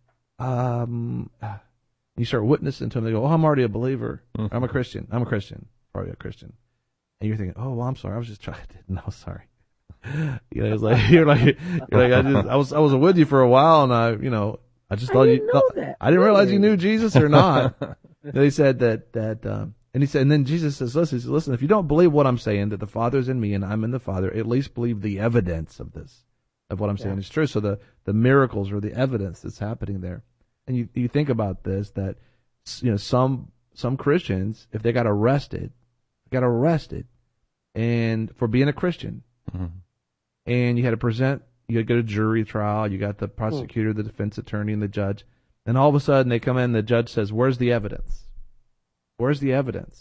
Speaker 1: um, you start witnessing to them. They go, "Oh, I'm already a believer. Mm-hmm. I'm a Christian. I'm a Christian. Probably a Christian." And you're thinking, "Oh, well, I'm sorry. I was just trying to." No, sorry. You know, it's like you're like you're like I just I was I was with you for a while, and I you know I just thought
Speaker 2: I
Speaker 1: you.
Speaker 2: Know that.
Speaker 1: I didn't realize you knew Jesus or not. They said that that. Um, And he said, and then Jesus says, listen, he says, listen, if you don't believe what I'm saying, that the Father is in me and I'm in the Father, at least believe the evidence of this, of what I'm saying yeah. is true. So the, the miracles or the evidence that's happening there. And you, you think about this, that, you know, some, some Christians, if they got arrested, got arrested and for being a Christian, mm-hmm. and you had to present, you had to go to jury trial, you got the prosecutor, mm. the defense attorney, and the judge, and all of a sudden they come in and the judge says, where's the evidence? Where's the evidence?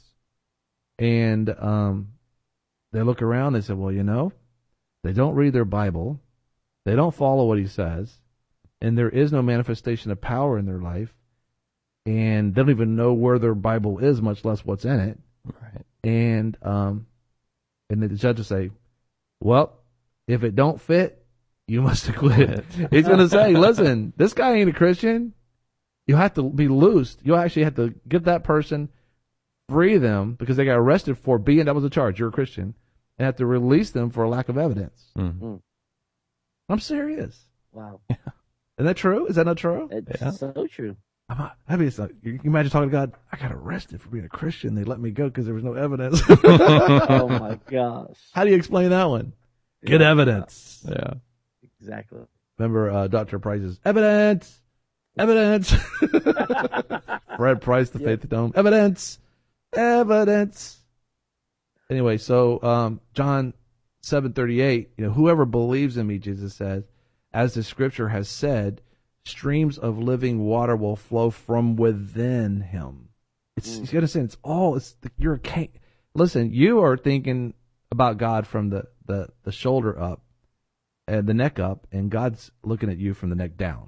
Speaker 1: And um, they look around. They say, well, you know, they don't read their Bible. They don't follow what he says. And there is no manifestation of power in their life. And they don't even know where their Bible is, much less what's in it.
Speaker 3: Right.
Speaker 1: And um, and the judge will say, well, if it don't fit, you must quit. He's going to say, listen, this guy ain't a Christian. You have to be loosed. You actually have to get that person, free them, because they got arrested for being, that was a charge, you're a Christian, and have to release them for a lack of evidence. Mm-hmm. I'm serious.
Speaker 2: Wow.
Speaker 1: Isn't that true? Is that not true?
Speaker 2: It's
Speaker 1: yeah.
Speaker 2: so true.
Speaker 1: I'm not, I mean, it's like, you can imagine talking to God, I got arrested for being a Christian. They let me go because there was no evidence.
Speaker 2: Oh, my gosh.
Speaker 1: How do you explain that one? Get yeah. evidence.
Speaker 3: Yeah.
Speaker 2: Exactly.
Speaker 1: Remember uh, Doctor Price's evidence. Evidence. Fred Price, the yep. Faith Dome. Evidence. Evidence. Anyway, so um, John seven thirty-eight, you know, whoever believes in me, Jesus says, as the scripture has said, streams of living water will flow from within him. It's mm. you got to say it's all. It's the, you're a king. Listen, you are thinking about God from the, the, the shoulder up and the neck up, and God's looking at you from the neck down.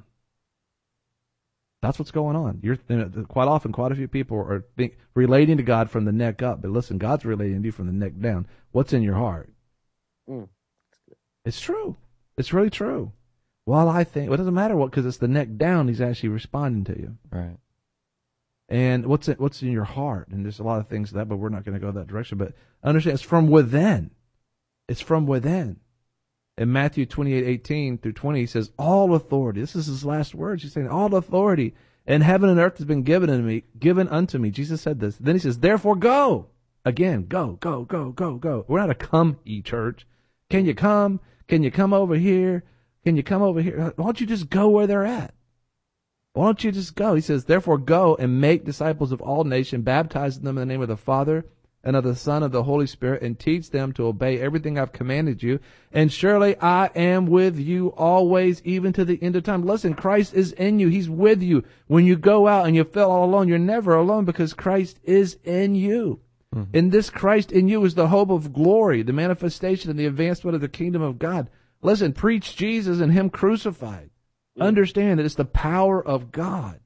Speaker 1: That's what's going on. You're you know, quite often, quite a few people are think, relating to God from the neck up, but listen, God's relating to you from the neck down. What's in your heart? Mm. It's true. It's really true. Well, I think well, it doesn't matter what, because it's the neck down. He's actually responding to you.
Speaker 3: Right.
Speaker 1: And what's it, what's in your heart? And there's a lot of things to that, but we're not going to go that direction. But understand, it's from within. It's from within. In Matthew twenty-eight eighteen through twenty, he says, all authority, this is his last words. He's saying, all authority in heaven and earth has been given unto me, given unto me. Jesus said this. Then he says, therefore go. Again, go, go, go, go, go. We're not a come ye church. Can you come? Can you come over here? Can you come over here? Why don't you just go where they're at? Why don't you just go? He says, therefore go and make disciples of all nations, baptizing them in the name of the Father and of the Son, of the Holy Spirit, and teach them to obey everything I've commanded you. And surely I am with you always, even to the end of time. Listen, Christ is in you. He's with you. When you go out and you feel all alone, you're never alone because Christ is in you. Mm-hmm. And this Christ in you is the hope of glory, the manifestation and the advancement of the kingdom of God. Listen, preach Jesus and Him crucified. Yeah. Understand that it's the power of God.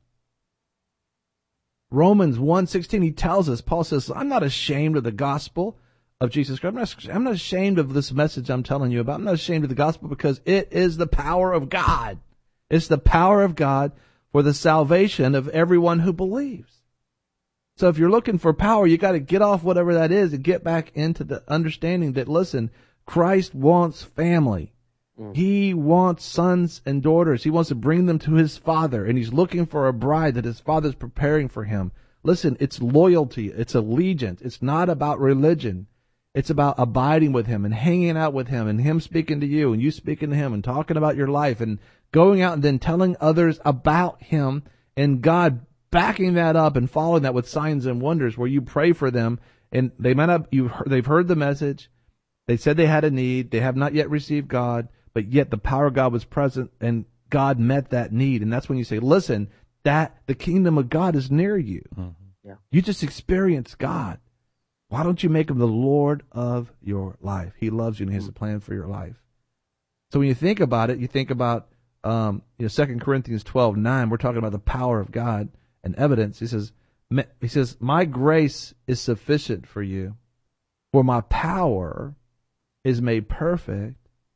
Speaker 1: Romans one sixteen, he tells us, Paul says, I'm not ashamed of the gospel of Jesus Christ. I'm not, I'm not ashamed of this message I'm telling you about. I'm not ashamed of the gospel because it is the power of God. It's the power of God for the salvation of everyone who believes. So if you're looking for power, you got to get off whatever that is and get back into the understanding that, listen, Christ wants family. He wants sons and daughters. He wants to bring them to His Father, and He's looking for a bride that His Father's preparing for him. Listen, it's loyalty. It's allegiance. It's not about religion. It's about abiding with Him and hanging out with Him and Him speaking to you and you speaking to Him and talking about your life and going out and then telling others about Him and God backing that up and following that with signs and wonders where you pray for them and they might have, you've heard, they've heard the message. They said they had a need. They have not yet received God. But yet the power of God was present and God met that need. And that's when you say, listen, that the kingdom of God is near you. Mm-hmm. Yeah. You just experience God. Why don't you make Him the Lord of your life? He loves you and He has mm-hmm. a plan for your life. So when you think about it, you think about um, you know, Second Corinthians twelve nine. We're talking about the power of God and evidence. He says, he says, my grace is sufficient for you, for my power is made perfect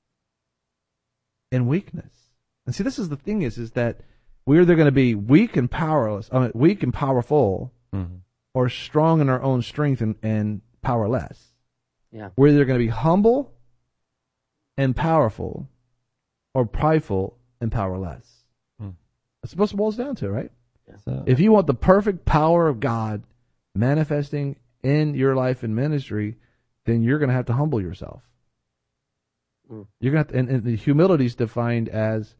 Speaker 1: in weakness. And see, this is the thing is, is that we're either going to be weak and powerless, I mean, weak and powerful, mm-hmm. or strong in our own strength and, and powerless. Yeah. We're either going to be humble and powerful, or prideful and powerless. Mm. That's what it boils down to, right? Yeah. So, if you want the perfect power of God manifesting in your life and ministry, then you're going to have to humble yourself. You're going to, and, and the humility is defined as,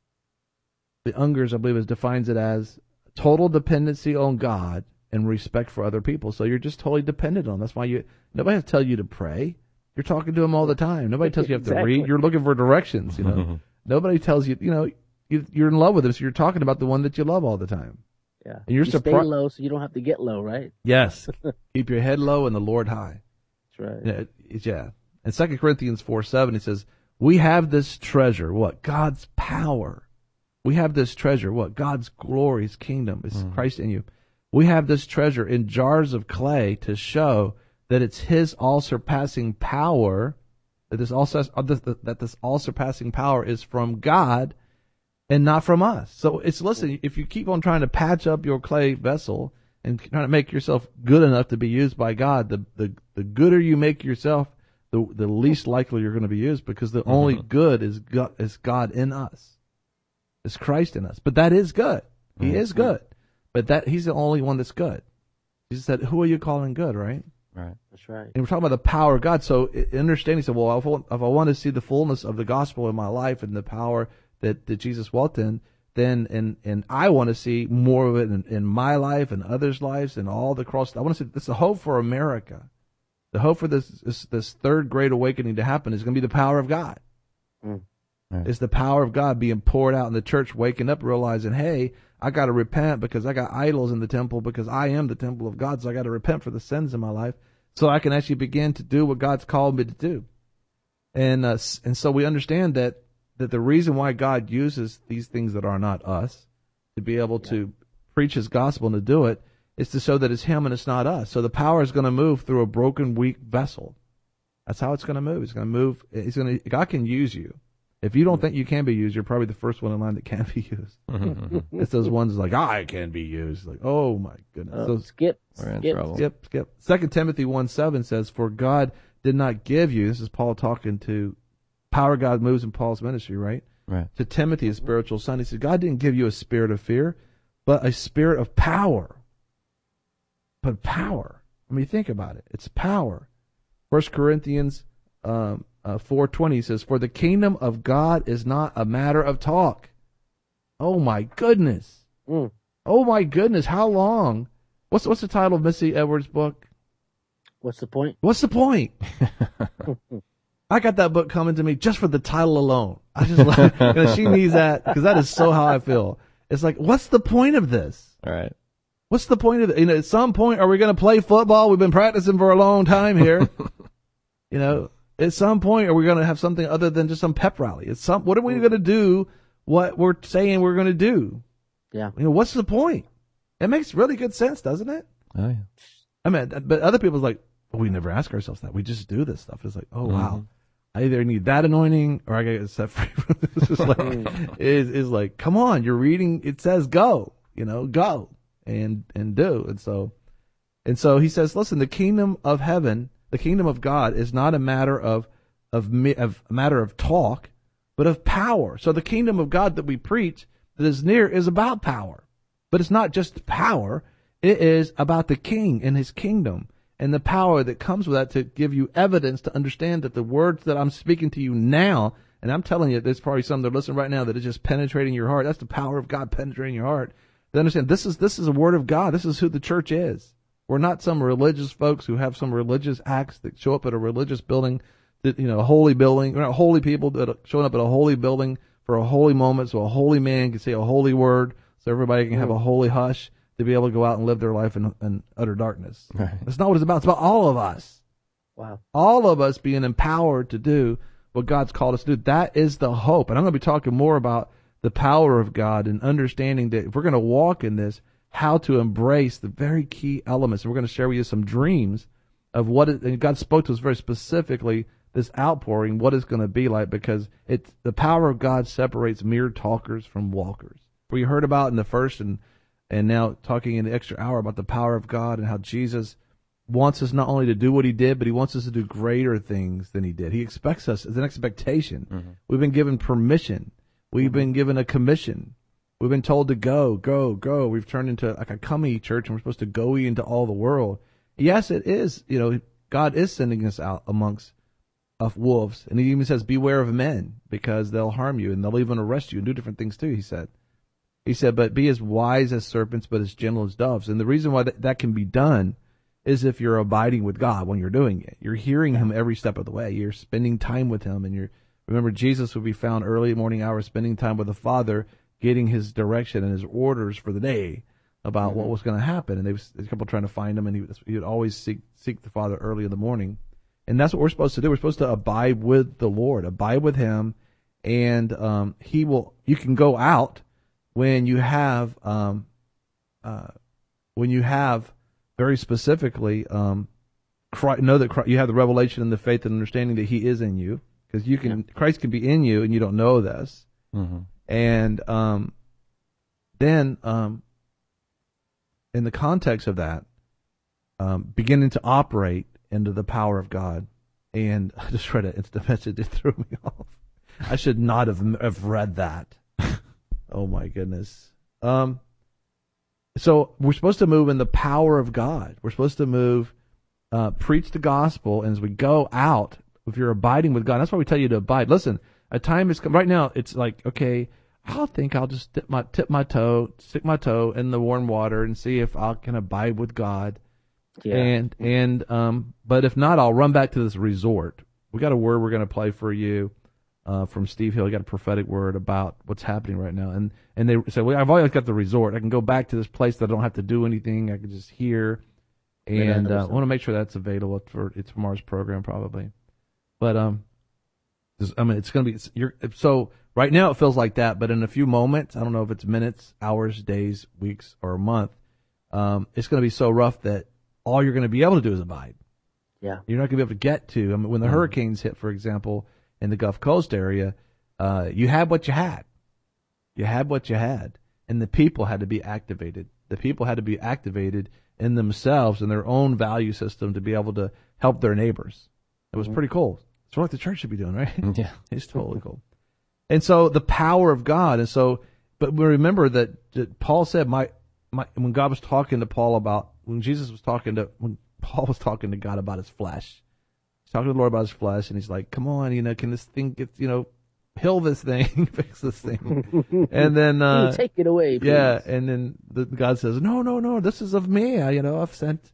Speaker 1: the Ungers, I believe, is defines it as total dependency on God and respect for other people. So you're just totally dependent on them. That's why you, nobody has to tell you to pray. You're talking to Him all the time. Nobody tells you you have exactly. to read. You're looking for directions, you know. Nobody tells you, you know, you, you're in love with Him, so you're talking about the one that you love all the time.
Speaker 2: Yeah. And you're you surpri- stay low so you don't have to get low, right?
Speaker 1: Yes. Keep your head low and the Lord high.
Speaker 2: That's right.
Speaker 1: Yeah. It's, yeah. In Second Corinthians four seven, it says, we have this treasure, what? God's power. We have this treasure, what? God's glory, His kingdom, is mm. Christ in you. We have this treasure in jars of clay to show that it's His all-surpassing power, that this all that this all-surpassing power is from God and not from us. So it's, listen, if you keep on trying to patch up your clay vessel and trying to make yourself good enough to be used by God, the the, the gooder you make yourself, The, the least likely you're going to be used, because the only mm-hmm. good is God, is God in us. It's Christ in us. But that is good. He mm-hmm. is good. But that He's the only one that's good. Jesus said, who are you calling good, right?
Speaker 2: Right. That's right.
Speaker 1: And we're talking about the power of God. So understanding, he said, well, if I, want, if I want to see the fullness of the gospel in my life and the power that, that Jesus walked in, then, and, and I want to see more of it in, in my life and others' lives and all the cross. I want to see, this is a hope for America. The hope for this, this this third great awakening to happen is going to be the power of God. Mm. Right. It's the power of God being poured out in the church, waking up, realizing, hey, I got to repent because I got idols in the temple, because I am the temple of God, so I got to repent for the sins in my life so I can actually begin to do what God's called me to do. And uh, and so we understand that, that the reason why God uses these things that are not us to be able yeah. to preach His gospel and to do it is to show that it's Him and it's not us. So the power is going to move through a broken, weak vessel. That's how it's going to move. It's going to move. It's going to. God can use you. If you don't think you can be used, you're probably the first one in line that can be used. It's those ones like, I can be used. Like, oh my goodness.
Speaker 2: Uh,
Speaker 1: so,
Speaker 2: skip.
Speaker 1: We're in skip, trouble. Skip, skip. Second Timothy one seven says, for God did not give you, this is Paul talking to, power of God moves in Paul's ministry, right?
Speaker 3: Right.
Speaker 1: To Timothy, his spiritual son. He said, God didn't give you a spirit of fear, but a spirit of power. But power. I mean, think about it. It's power. First Corinthians um, uh, four twenty says, for the kingdom of God is not a matter of talk. Oh, my goodness. Mm. Oh, my goodness. How long? What's what's the title of Missy Edwards' book?
Speaker 2: What's the point?
Speaker 1: What's the point? I got that book coming to me just for the title alone. I just like, you know, she needs that because that is so how I feel. It's like, what's the point of this?
Speaker 3: All right.
Speaker 1: What's the point of it? You know, at some point, are we going to play football? We've been practicing for a long time here. You know, at some point, are we going to have something other than just some pep rally? At some, what are we going to do? What we're saying we're going to do?
Speaker 2: Yeah.
Speaker 1: You know, what's the point? It makes really good sense, doesn't it?
Speaker 3: Oh yeah.
Speaker 1: I mean, but other people's like, oh, we never ask ourselves that. We just do this stuff. It's like, oh wow.
Speaker 3: Mm-hmm.
Speaker 1: I either need that anointing or I gotta get set free from this. It's just like, is is like, come on, you're reading. It says go, you know, go and and do. And so, and so he says, listen, the kingdom of heaven, the kingdom of God, is not a matter of of of a matter of talk, but of power. So the kingdom of God that we preach that is near is about power, but it's not just power. It is about the King and his kingdom. And the power that comes with that to give you evidence to understand that the words that I'm speaking to you now, and I'm telling you, there's probably some that are listening right now that is just penetrating your heart. That's the power of God penetrating your heart. They understand this is this is a word of God. This is who the church is. We're not some religious folks who have some religious acts that show up at a religious building, that you know, a holy building. We're not holy people that are showing up at a holy building for a holy moment, so a holy man can say a holy word, so everybody can have a holy hush to be able to go out and live their life in, in utter darkness.
Speaker 3: Right.
Speaker 1: That's not what it's about. It's about all of us.
Speaker 2: Wow.
Speaker 1: All of us being empowered to do what God's called us to do. That is the hope. And I'm going to be talking more about the power of God and understanding that if we're going to walk in this, how to embrace the very key elements. And we're going to share with you some dreams of what it, and God spoke to us very specifically, this outpouring, what it's going to be like, because it's the power of God separates mere talkers from walkers. We heard about in the first and And now talking in the extra hour about the power of God and how Jesus wants us not only to do what he did, but he wants us to do greater things than he did. He expects us. It's an expectation. Mm-hmm. We've been given permission. We've mm-hmm. been given a commission. We've been told to go, go, go. We've turned into like a come-ye church, and we're supposed to go ye into all the world. Yes, it is. You know, God is sending us out amongst of wolves. And he even says, beware of men, because they'll harm you, and they'll even arrest you and do different things too, he said. He said, but be as wise as serpents, but as gentle as doves. And the reason why that, that can be done is if you're abiding with God when you're doing it. You're hearing him every step of the way. You're spending time with him. And you're, remember, Jesus would be found early morning hours spending time with the Father, getting his direction and his orders for the day about mm-hmm. what was going to happen. And they was a couple trying to find him, and he, he would always seek, seek the Father early in the morning. And that's what we're supposed to do. We're supposed to abide with the Lord, abide with him. And um, he will, you can go out when you have, um, uh, when you have very specifically, um, Christ, know that Christ, you have the revelation and the faith and understanding that he is in you, because you can, yeah. Christ can be in you and you don't know this. Mm-hmm. And, um, then, um, in the context of that, um, beginning to operate into the power of God. And I just read it. It's the message. It threw me off. I should not have, have read that. Oh my goodness. Um, so we're supposed to move in the power of God. We're supposed to move, uh, preach the gospel. And as we go out, if you're abiding with God, that's why we tell you to abide. Listen, a time is come right now. It's like, okay, I'll think I'll just tip my, tip my toe, stick my toe in the warm water and see if I can abide with God. Yeah. And, and, um, but if not, I'll run back to this resort. We got a word we're going to play for you. Uh, from Steve Hill, he got a prophetic word about what's happening right now, and and they said, "Well, I've always got the resort. I can go back to this place that I don't have to do anything. I can just hear." And uh, I want to make sure that's available for it's tomorrow's program probably. But um, I mean, it's gonna be. It's, you're so right now it feels like that, but in a few moments, I don't know if it's minutes, hours, days, weeks, or a month. Um, it's gonna be so rough that all you're gonna be able to do is abide.
Speaker 2: Yeah,
Speaker 1: you're not gonna be able to get to. I mean, when the mm-hmm. hurricanes hit, for example. In the Gulf Coast area, uh, you had what you had. You had what you had. And the people had to be activated. The people had to be activated in themselves and their own value system to be able to help their neighbors. It was pretty cool. It's what the church should be doing, right?
Speaker 3: Yeah.
Speaker 1: It's totally cool. And so the power of God. And so, but we remember that, that Paul said, my, my, when God was talking to Paul about, when Jesus was talking to, when Paul was talking to God about his flesh, talking to the Lord about his flesh, and he's like, come on, you know, can this thing get, you know, heal this thing, fix this thing. And then, uh,
Speaker 2: take it away, please.
Speaker 1: Yeah. And then the, God says, no, no, no, this is of me. I, you know, I've sent,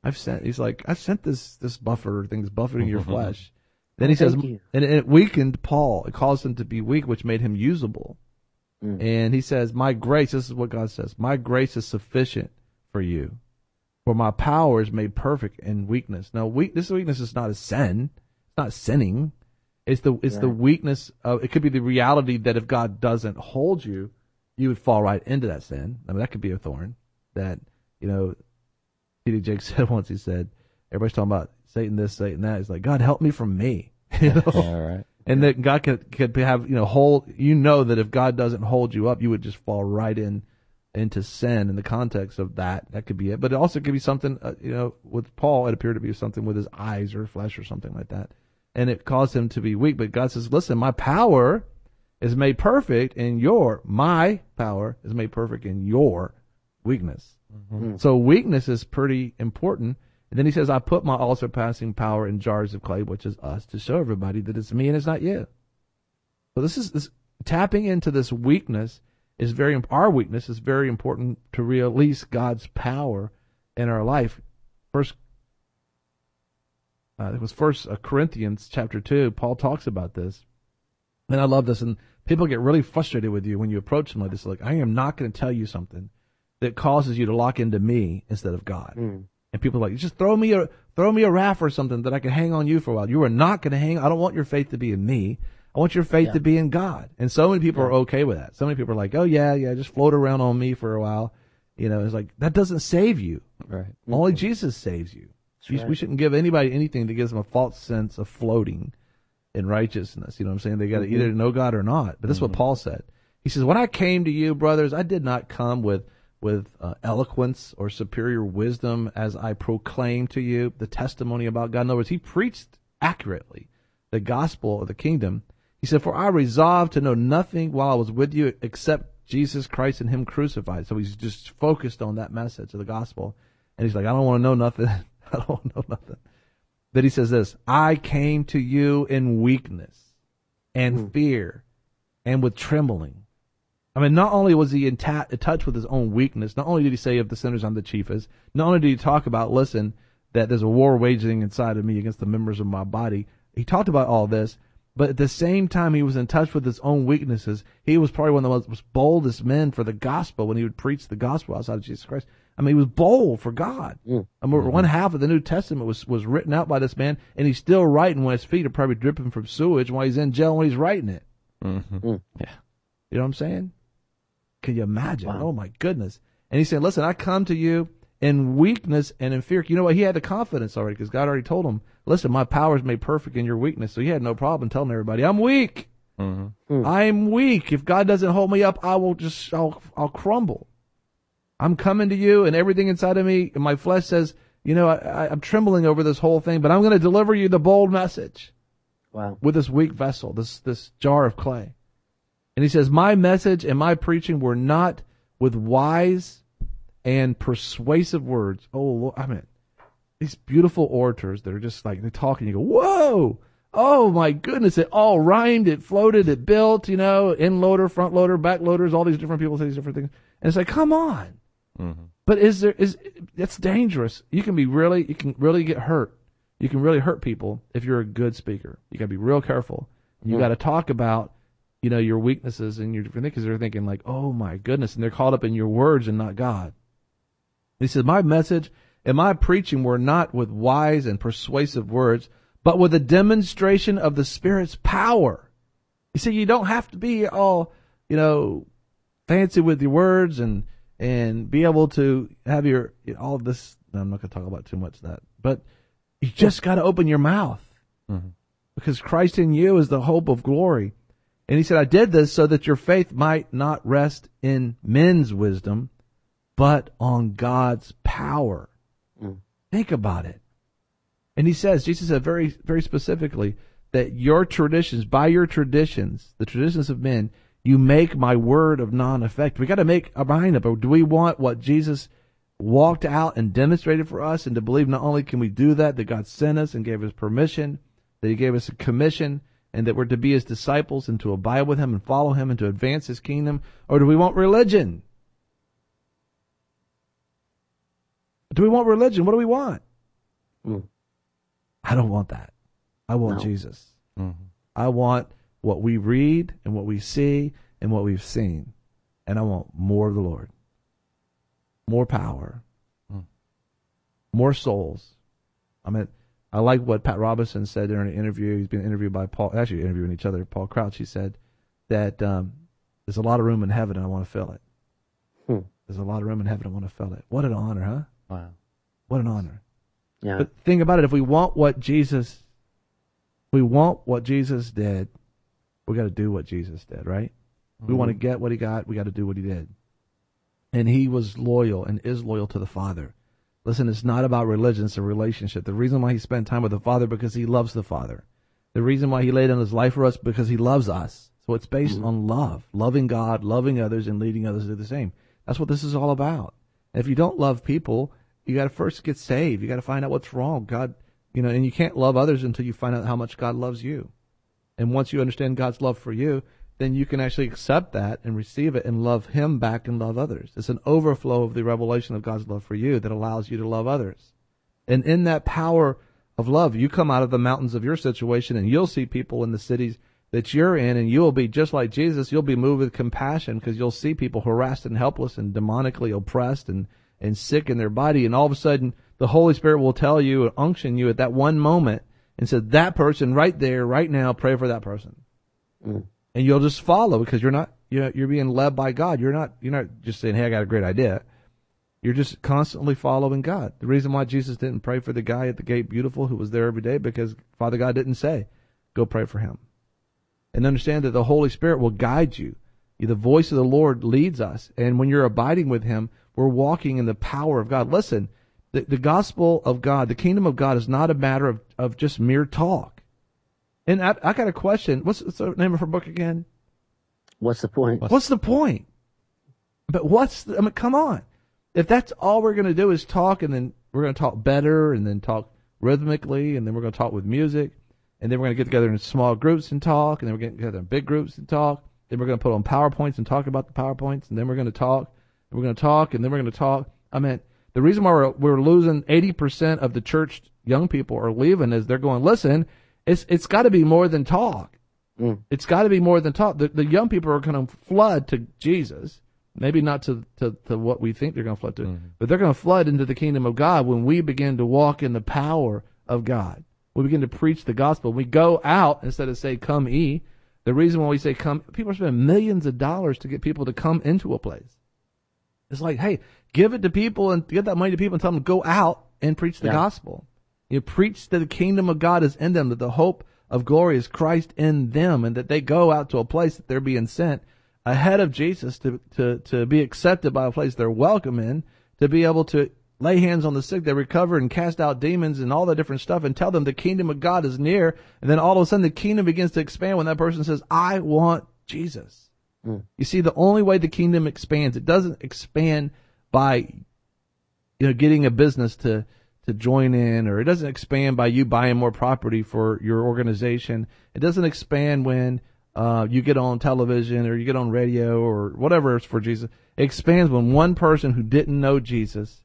Speaker 1: I've sent, he's like, I sent this, this buffer thing's buffeting your flesh. Then
Speaker 2: Oh,
Speaker 1: he says,
Speaker 2: thank you.
Speaker 1: and it weakened Paul. It caused him to be weak, which made him usable.
Speaker 2: Mm.
Speaker 1: And he says, my grace, this is what God says, my grace is sufficient for you. For my power is made perfect in weakness. Now, weak, this weakness is not a sin. It's not sinning. It's the, it's
Speaker 2: Right.
Speaker 1: the weakness of, it could be the reality that if God doesn't hold you, you would fall right into that sin. I mean, that could be a thorn that, you know, T D Jakes said once, he said, everybody's talking about Satan this, Satan that. He's like, God, help me from me. You know?
Speaker 3: Yeah, right.
Speaker 1: And that God could, could have, you know, hold, you know that if God doesn't hold you up, you would just fall right in, into sin in the context of that. That could be it. But it also could be something, uh, you know, with Paul, it appeared to be something with his eyes or flesh or something like that. And it caused him to be weak. But God says, listen, my power is made perfect in your, my power is made perfect in your weakness.
Speaker 2: Mm-hmm.
Speaker 1: So weakness is pretty important. And then he says, I put my all surpassing power in jars of clay, which is us, to show everybody that it's me and it's not you. So this is this tapping into this weakness is very, our weakness is very important to release God's power in our life. First, uh, it was First Corinthians chapter two. Paul talks about this, and I love this. And people get really frustrated with you when you approach them like this. Like, I am not going to tell you something that causes you to lock into me instead of God.
Speaker 2: Mm.
Speaker 1: And people are like, just throw me a throw me a raft or something that I can hang on you for a while. You are not going to hang. I don't want your faith to be in me. I want your faith
Speaker 2: Yeah.
Speaker 1: to be in God. And so many people
Speaker 2: Yeah.
Speaker 1: are okay with that. So many people are like, oh yeah, yeah, just float around on me for a while. You know, it's like, that doesn't save you.
Speaker 3: Right.
Speaker 2: Mm-hmm.
Speaker 1: Only Jesus saves you. You-
Speaker 2: right.
Speaker 1: We shouldn't give anybody anything that gives them a false sense of floating in righteousness. You know what I'm saying? They got to
Speaker 2: Mhm.
Speaker 1: either know God or not. But this is what Paul said. He says, when I came to you, brothers, I did not come with with uh, eloquence or superior wisdom as I proclaimed to you the testimony about God. In other words, he preached accurately the gospel of the kingdom. He said, for I resolved to know nothing while I was with you except Jesus Christ and him crucified. So he's just focused on that message of the gospel. And he's like, I don't want to know nothing. I don't want to know nothing. Then he says this, I came to you in weakness and
Speaker 2: Mm.
Speaker 1: fear and with trembling. I mean, not only was he in, ta- in touch with his own weakness, not only did he say, of the sinners I'm the chiefest, not only did he talk about, listen, that there's a war waging inside of me against the members of my body. He talked about all this, but at the same time he was in touch with his own weaknesses. He was probably one of the most boldest men for the gospel when he would preach the gospel outside of Jesus Christ. I mean, he was bold for God.
Speaker 2: Mm.
Speaker 1: I mean, one half of the New Testament was, was written out by this man, and he's still writing when his feet are probably dripping from sewage while he's in jail when he's writing it.
Speaker 3: Mm-hmm.
Speaker 2: Mm.
Speaker 3: Yeah.
Speaker 1: You know what I'm saying? Can you imagine?
Speaker 2: Wow.
Speaker 1: Oh my goodness. And he said, listen, I come to you in weakness and in fear. You know what? He had the confidence already because God already told him, listen, my power is made perfect in your weakness. So he had no problem telling everybody, I'm weak.
Speaker 3: Mm-hmm.
Speaker 1: I'm weak. If God doesn't hold me up, I will just, I'll, I'll crumble. I'm coming to you and everything inside of me and my flesh says, you know, I, I, I'm trembling over this whole thing, but I'm going to deliver you the bold message
Speaker 2: Wow.
Speaker 1: with this weak vessel, this, this jar of clay. And he says, my message and my preaching were not with wise and persuasive words. Oh, Lord, I mean, these beautiful orators that are just like, they're talking, you go, whoa, oh my goodness, it all rhymed, it floated, it built, you know, end loader, front loader, back loaders, all these different people say these different things. And it's like, come on.
Speaker 3: Mm-hmm.
Speaker 1: But is there, is, that's dangerous. You can be really, you can really get hurt. You can really hurt people if you're a good speaker. You gotta be real careful. You
Speaker 2: Hmm.
Speaker 1: gotta talk about, you know, your weaknesses and your different things, because they're thinking like, oh my goodness, and they're caught up in your words and not God. He said, my message and my preaching were not with wise and persuasive words, but with a demonstration of the Spirit's power. You see, you don't have to be all, you know, fancy with your words and, and be able to have your, all this. No, I'm not going to talk about too much of that, but you just got to open your mouth
Speaker 3: Mm-hmm.
Speaker 1: because Christ in you is the hope of glory. And he said, I did this so that your faith might not rest in men's wisdom, but on God's power.
Speaker 2: Mm.
Speaker 1: Think about it. And he says, Jesus said very, very specifically that your traditions, by your traditions, the traditions of men, you make my word of non-effect. We got to make our mind up. Do we want what Jesus walked out and demonstrated for us, and to believe not only can we do that, that God sent us and gave us permission, that he gave us a commission, and that we're to be his disciples and to abide with him and follow him and to advance his kingdom? Or do we want religion? Do we want religion? What do we want?
Speaker 2: Mm.
Speaker 1: I don't want that. I want
Speaker 2: No.
Speaker 1: Jesus.
Speaker 3: Mm-hmm.
Speaker 1: I want what we read and what we see and what we've seen. And I want more of the Lord. More power.
Speaker 3: Mm.
Speaker 1: More souls. I mean, I like what Pat Robertson said during an interview. He's been interviewed by Paul, actually interviewing each other, Paul Crouch. He said that um, there's a lot of room in heaven and I want to fill it.
Speaker 2: Hmm.
Speaker 1: There's a lot of room in heaven. I want to fill it. What an honor, huh?
Speaker 3: Wow.
Speaker 1: What an honor.
Speaker 2: Yeah.
Speaker 1: But think about it. If we want what Jesus, we want what Jesus did, we got to do what Jesus did, right?
Speaker 3: Mm-hmm.
Speaker 1: We want to get what he got. We got to do what he did. And he was loyal and is loyal to the Father. Listen, it's not about religion. It's a relationship. The reason why he spent time with the Father, because he loves the Father. The reason why he laid down his life for us, because he loves us. So it's based
Speaker 2: Mm-hmm.
Speaker 1: on love, loving God, loving others, and leading others to do the same. That's what this is all about. And if you don't love people, you got to first get saved. You got to find out what's wrong. God, you know, and you can't love others until you find out how much God loves you. And once you understand God's love for you, then you can actually accept that and receive it and love him back and love others. It's an overflow of the revelation of God's love for you that allows you to love others. And in that power of love, you come out of the mountains of your situation and you'll see people in the cities that you're in, and you'll be just like Jesus. You'll be moved with compassion because you'll see people harassed and helpless and demonically oppressed and, and sick in their body. And all of a sudden, the Holy Spirit will tell you and unction you at that one moment and say, that person right there, right now, pray for that person.
Speaker 2: Mm.
Speaker 1: And you'll just follow because you're not, you're, you're being led by God. You're not, you're not just saying, hey, I got a great idea. You're just constantly following God. The reason why Jesus didn't pray for the guy at the gate, beautiful, who was there every day, because Father God didn't say, go pray for him. And understand that the Holy Spirit will guide you. The voice of the Lord leads us. And when you're abiding with him, we're walking in the power of God. Listen, the, the gospel of God, the kingdom of God is not a matter of, of just mere talk. And I, I got a question. What's, what's the name of her book again?
Speaker 2: What's the point?
Speaker 1: What's the point? But what's, the, I mean, come on. If that's all we're going to do is talk, and then we're going to talk better, and then talk rhythmically, and then we're going to talk with music, and then we're going to get together in small groups and talk, and then we're getting together in big groups and talk, then we're going to put on PowerPoints and talk about the PowerPoints, and then we're going to talk, and we're going to talk, and then we're going to talk. I mean, the reason why we're, we're losing eighty percent of the church young people are leaving is they're going, listen, it's it's got to be more than talk.
Speaker 2: Mm.
Speaker 1: It's got to be more than talk. The, the young people are going to flood to Jesus. Maybe not to, to, to what we think they're going to flood to, mm-hmm. but they're going to flood into the kingdom of God when we begin to walk in the power of God. We begin to preach the gospel. We go out instead of say, come ye. The reason why we say come, people are spending millions of dollars to get people to come into a place. It's like, hey, give it to people and give that money to people and tell them to go out and preach the
Speaker 2: yeah.
Speaker 1: gospel. You preach that the kingdom of God is in them, that the hope of glory is Christ in them, and that they go out to a place that they're being sent ahead of Jesus to, to, to be accepted by a place they're welcome in, to be able to lay hands on the sick, they recover and cast out demons and all that different stuff, and tell them the kingdom of God is near. And then all of a sudden the kingdom begins to expand when that person says, I want Jesus. Mm. You see, the only way the kingdom expands, it doesn't expand by, you know, getting a business to, to join in, or it doesn't expand by you buying more property for your organization. It doesn't expand when uh, you get on television or you get on radio or whatever it's for Jesus. It expands when one person who didn't know Jesus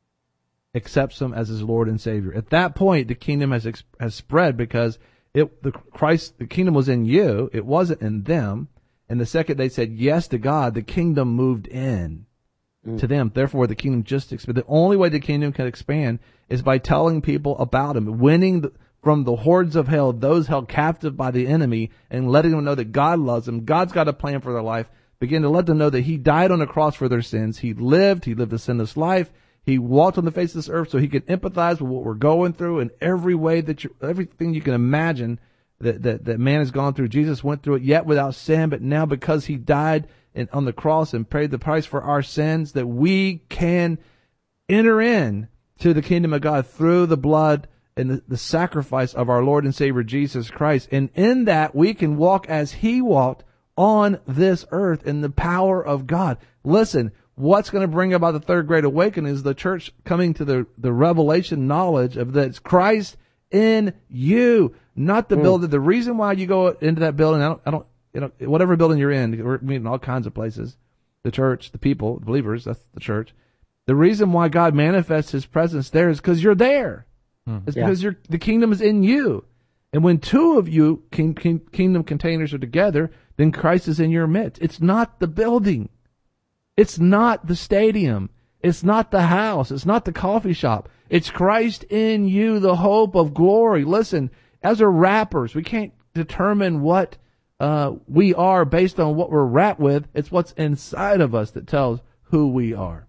Speaker 1: accepts him as his Lord and Savior. At that point, the kingdom has has spread because it the Christ the kingdom was in you, it wasn't in them. And the second they said yes to God, the kingdom moved in mm. to them. Therefore, the kingdom just expanded. The only way the kingdom can expand is by telling people about him, winning the, from the hordes of hell, those held captive by the enemy, and letting them know that God loves them. God's got a plan for their life. Begin to let them know that he died on the cross for their sins. He lived. He lived a sinless life. He walked on the face of this earth so he could empathize with what we're going through in every way that you, everything you can imagine that, that, that man has gone through. Jesus went through it yet without sin, but now because he died and on the cross and paid the price for our sins, that we can enter in to the kingdom of God through the blood and the, the sacrifice of our Lord and Savior Jesus Christ. And in that we can walk as he walked on this earth in the power of God. Listen, what's going to bring about the third great awakening is the church coming to the, the revelation knowledge of that it's Christ in you, not the mm. building. The reason why you go into that building, I don't, I don't, you know, whatever building you're in, we're meeting all kinds of places, the church, the people, the believers, that's the church. The reason why God manifests his presence there is because you're there. Mm-hmm. It's
Speaker 2: Yeah.
Speaker 1: because you're, the kingdom is in you. And when two of you king, king, kingdom containers are together, then Christ is in your midst. It's not the building. It's not the stadium. It's not the house. It's not the coffee shop. It's Christ in you, the hope of glory. Listen, as a rappers, we can't determine what uh, we are based on what we're wrapped with. It's what's inside of us that tells who we are.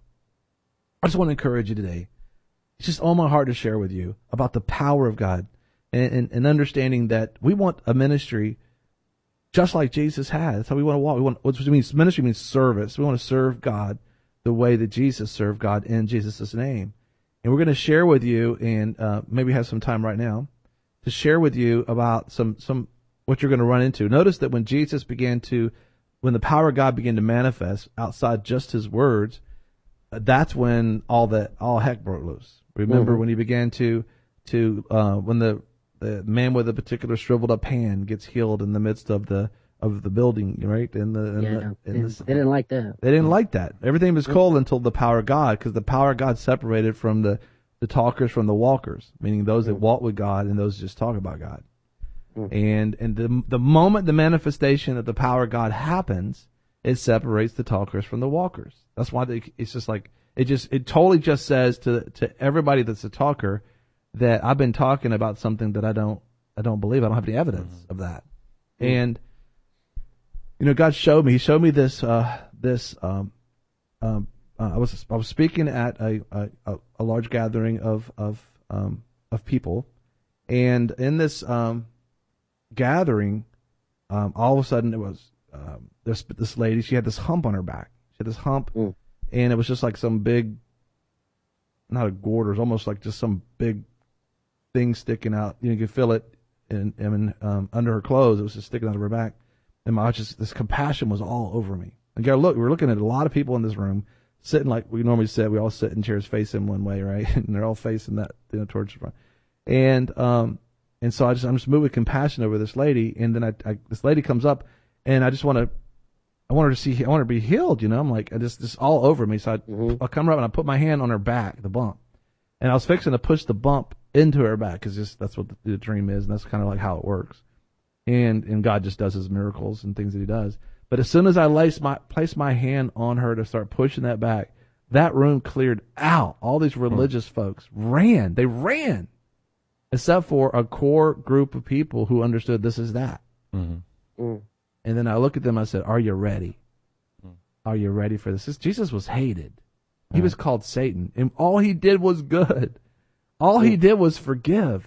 Speaker 1: I just want to encourage you today. It's just on my heart to share with you about the power of God. And, and, and understanding that we want a ministry just like Jesus had. That's how we want to walk. We want, what means ministry means service. We want to serve God the way that Jesus served God in Jesus' name. And we're going to share with you, and uh, maybe have some time right now to share with you about some some what you're going to run into. Notice that when Jesus began to, when the power of God began to manifest outside just His words, that's when all the all heck broke loose. Remember mm-hmm. when He began to to uh, when the The man with a particular shriveled up hand gets healed in the midst of the of the building, right? In the, in
Speaker 2: yeah,
Speaker 1: the, in
Speaker 2: they,
Speaker 1: the,
Speaker 2: they didn't like that.
Speaker 1: They didn't like that. Everything was cold until the power of God, because the power of God separated from the, the talkers from the walkers, meaning those that walk with God and those that just talk about God. Mm. And and the the moment the manifestation of the power of God happens, it separates the talkers from the walkers. That's why they, it's just like it just it totally just says to to everybody that's a talker that I've been talking about something that I don't, I don't believe. I don't have any evidence mm-hmm. of that. Mm-hmm. And, you know, God showed me, He showed me this, uh, this, um, um, uh, I was, I was speaking at a, a, a large gathering of, of, um, of people. And in this, um, gathering, um, all of a sudden it was, um, this, this lady, she had this hump on her back. She had this hump mm. and it was just like some big, not a gourd, it was almost like just some big thing sticking out. You know, you could feel it in, in um, under her clothes. It was just sticking out of her back. And my just this compassion was all over me. And go look, we're looking at a lot of people in this room sitting like we normally sit. We all sit in chairs facing one way, right? And they're all facing that, you know, towards the front. And um, and so I just I'm just moved with compassion over this lady. And then I, I this lady comes up, and I just want to. I want her to see. I want her to be healed. You know, I'm like, I just this all over me. So I, mm-hmm. I come up and I put my hand on her back, the bump, and I was fixing to push the bump into her back, because just that's what the, the dream is, and that's kind of like how it works. And and God just does His miracles and things that He does. But as soon as I lace my place my hand on her to start pushing that back, that room cleared out. All these religious mm. folks ran. They ran, except for a core group of people who understood this is that. Mm-hmm. Mm. And then I look at them. I said, "Are you ready? Mm. Are you ready for this?" this Jesus was hated. He mm. was called Satan, and all He did was good. All He did was forgive.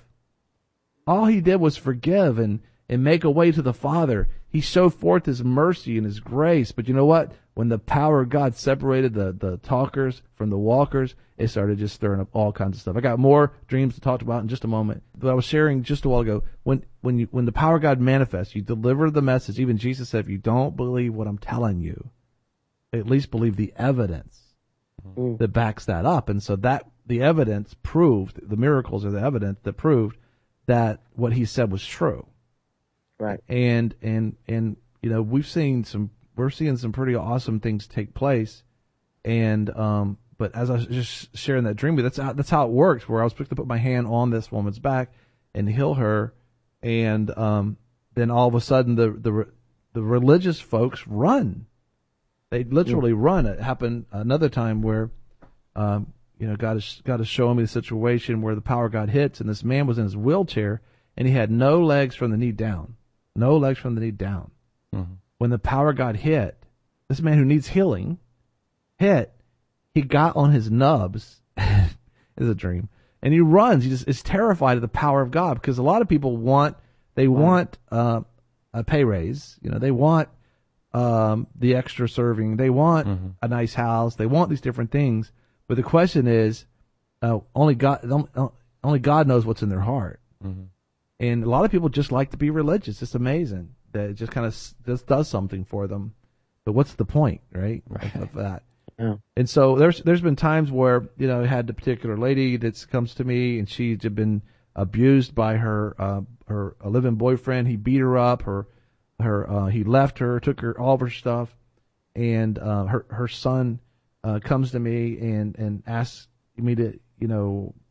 Speaker 1: All He did was forgive and, and make a way to the Father. He showed forth His mercy and His grace. But you know what? When the power of God separated the, the talkers from the walkers, it started just stirring up all kinds of stuff. I got more dreams to talk about in just a moment. But I was sharing just a while ago, when when you when the power of God manifests, you deliver the message. Even Jesus said, if you don't believe what I'm telling you, at least believe the evidence mm. that backs that up. And so that the evidence proved, the miracles are the evidence that proved that what He said was true.
Speaker 2: Right.
Speaker 1: And, and, and, you know, we've seen some, we're seeing some pretty awesome things take place. And, um, but as I was just sharing that dream, that's how, that's how it works, where I was supposed to put my hand on this woman's back and heal her. And, um, then all of a sudden the, the, the religious folks run. They literally yeah. run. It happened another time where, um, you know, God is, God is showing me the situation where the power of God hits, and this man was in his wheelchair, and he had no legs from the knee down. No legs from the knee down. Mm-hmm. When the power of God hit, this man who needs healing hit, he got on his nubs. It's a dream. And he runs. He just is terrified of the power of God, because a lot of people want, they wow. want uh, a pay raise. You know, they want um, the extra serving. They want mm-hmm. a nice house. They want these different things. But the question is, uh, only God, only God knows what's in their heart. Mm-hmm. And a lot of people just like to be religious. It's amazing that it just kind of just does something for them. But what's the point, right, right. of that? Yeah. And so there's there's been times where, you know, I had the particular lady that comes to me, and she's been abused by her uh, her a living boyfriend. He beat her up. Her her uh, he left her, took her all of her stuff, and uh, her her son. Uh, comes to me and, and asks me to, you know,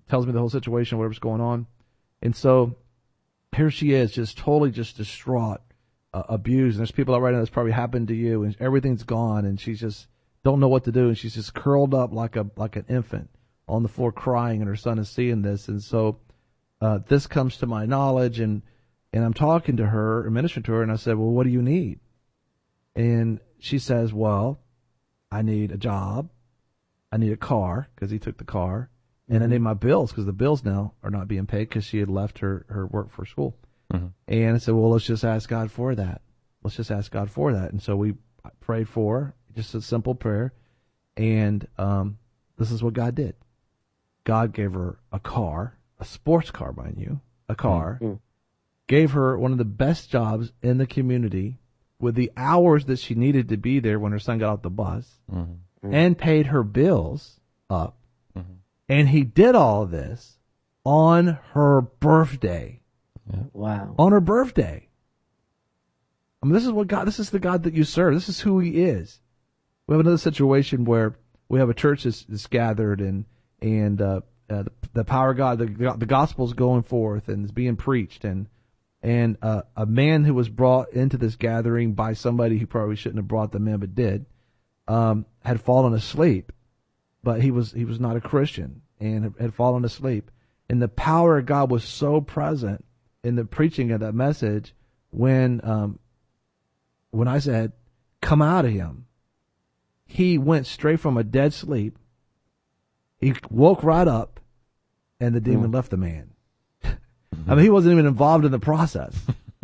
Speaker 1: tells me the whole situation, whatever's going on. And so here she is, just totally just distraught, uh, abused. And there's people out right now that's probably happened to you, and everything's gone, and she's just don't know what to do, and she's just curled up like a like an infant on the floor crying, and her son is seeing this. And so uh, this comes to my knowledge, and and I'm talking to her and ministering to her, and I said, well, what do you need? And she says, well, I need a job, I need a car, because he took the car, and I need my bills, because the bills now are not being paid because she had left her, her work for school. Mm-hmm. And I said, well, let's just ask God for that. Let's just ask God for that. And so we prayed for her, just a simple prayer, and um, this is what God did. God gave her a car, a sports car, mind you, a car, mm-hmm. gave her one of the best jobs in the community with the hours that she needed to be there when her son got off the bus, mm-hmm. and paid her bills up. Mm-hmm. And he did all this on her birthday.
Speaker 2: Yeah. Wow.
Speaker 1: On her birthday. I mean, this is what God, this is the God that you serve. This is who he is. We have another situation where we have a church that's, that's gathered, and, and, uh, uh the, the power of God, the, the gospel's going forth and is being preached, and, and, uh, a man who was brought into this gathering by somebody who probably shouldn't have brought them in, but did, um, had fallen asleep, but he was, he was not a Christian and had fallen asleep. And the power of God was so present in the preaching of that message when, um, when I said, come out of him, he went straight from a dead sleep. He woke right up, and the demon mm. left the man. Mm-hmm. I mean, he wasn't even involved in the process.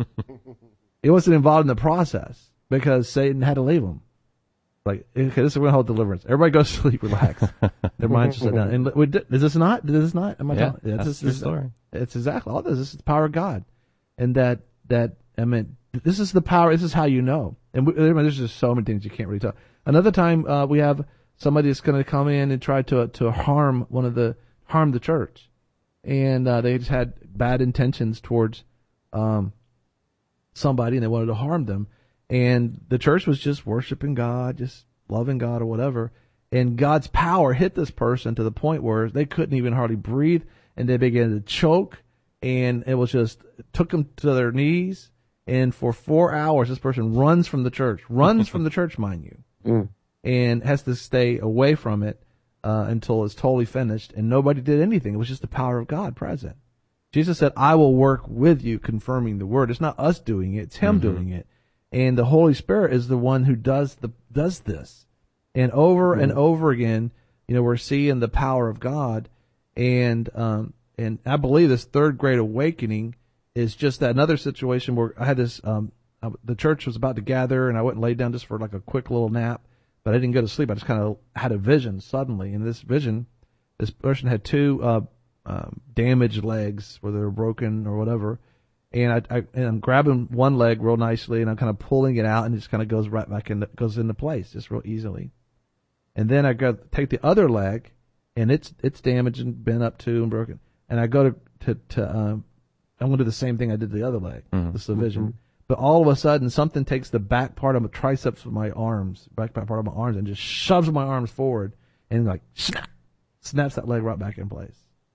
Speaker 1: He wasn't involved in the process because Satan had to leave him. Like, okay, this is one whole deliverance. Everybody go to sleep, relax. Their minds just shut down. And we, is this not? Is this not? Am I
Speaker 3: yeah,
Speaker 1: telling? Yeah,
Speaker 3: that's
Speaker 1: this,
Speaker 3: the
Speaker 1: this,
Speaker 3: story.
Speaker 1: It's exactly all this. This is the power of God, and that that I mean, this is the power. This is how you know. And we, there's just so many things you can't really tell. Another time, uh, we have somebody that's going to come in and try to to harm one of the harm the church, and uh, they just had bad intentions towards um, somebody, and they wanted to harm them. And the church was just worshiping God, just loving God or whatever. And God's power hit this person to the point where they couldn't even hardly breathe, and they began to choke, and it was just, it took them to their knees. And for four hours, this person runs from the church, runs from the church, mind you, mm. and has to stay away from it uh, until it's totally finished. And nobody did anything. It was just the power of God present. Jesus said, I will work with you, confirming the word. It's not us doing it. It's him mm-hmm. doing it. And the Holy Spirit is the one who does the does this. And over mm-hmm. and over again, you know, we're seeing the power of God. And um, and I believe this third great awakening is just that another situation where I had this, um, I, the church was about to gather, and I went and laid down just for like a quick little nap, but I didn't go to sleep. I just kind of had a vision suddenly. And this vision, this person had two uh, um, damaged legs, whether they were broken or whatever. And I, I and I'm grabbing one leg real nicely, and I'm kind of pulling it out, and it just kind of goes right back in, goes into place just real easily. And then I go take the other leg, and it's it's damaged and bent up too and broken. And I go to to, to um, I'm going to do the same thing I did to the other leg. Mm-hmm. This is a vision. Mm-hmm. But all of a sudden, something takes the back part of my triceps of my arms, back part of my arms, and just shoves my arms forward, and like snap, snaps that leg right back in place.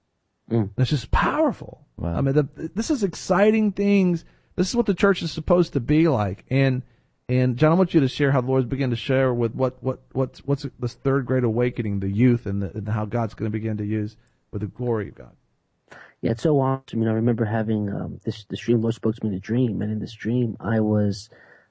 Speaker 1: Mm. It's just powerful. Wow. I mean, the, this is exciting things. This is what the church is supposed to be like. And and John, I want you to share how the Lord's beginning to share with what what what's what's this third great awakening, the youth, and, the, and how God's going to begin to use with the glory of God.
Speaker 2: Yeah, it's so awesome. You know, I remember having um, this this dream. Lord spoke to me in a dream, and in this dream, I was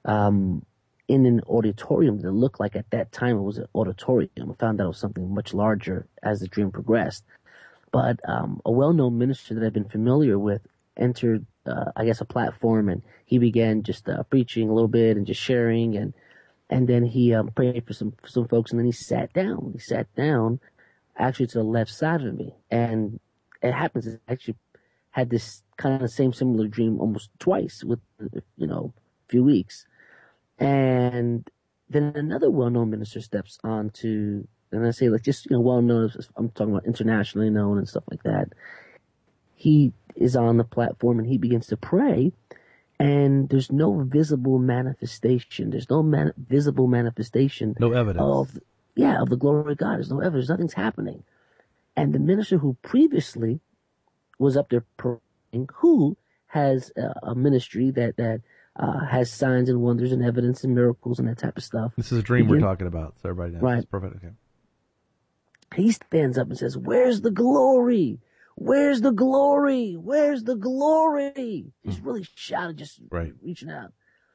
Speaker 2: um, in an auditorium that looked like at that time it was an auditorium. I found out it was something much larger as the dream progressed. But um, a well-known minister that I've been familiar with entered, uh, I guess, a platform, and he began just uh, preaching a little bit and just sharing, and and then he um, prayed for some for some folks, and then he sat down. He sat down, actually to the left side of me, and it happens. I actually had this kind of same similar dream almost twice with, you know, a few weeks, and then another well-known minister steps onto. And I say, like, just, you know, well known, I'm talking about internationally known and stuff like that. He is on the platform and he begins to pray, and there's no visible manifestation. There's no man- visible manifestation.
Speaker 1: No evidence.
Speaker 2: Of, yeah, of the glory of God. There's no evidence. Nothing's happening. And the minister who previously was up there praying, who has a, a ministry that, that uh, has signs and wonders and evidence and miracles and that type of stuff.
Speaker 1: This is a dream
Speaker 2: Begin,
Speaker 1: we're talking about, so everybody knows.
Speaker 2: Right.
Speaker 1: It's perfect. Okay.
Speaker 2: He stands up and says, "Where's the glory? Where's the glory? Where's the glory?" He's really shouting, just
Speaker 1: right.
Speaker 2: reaching out.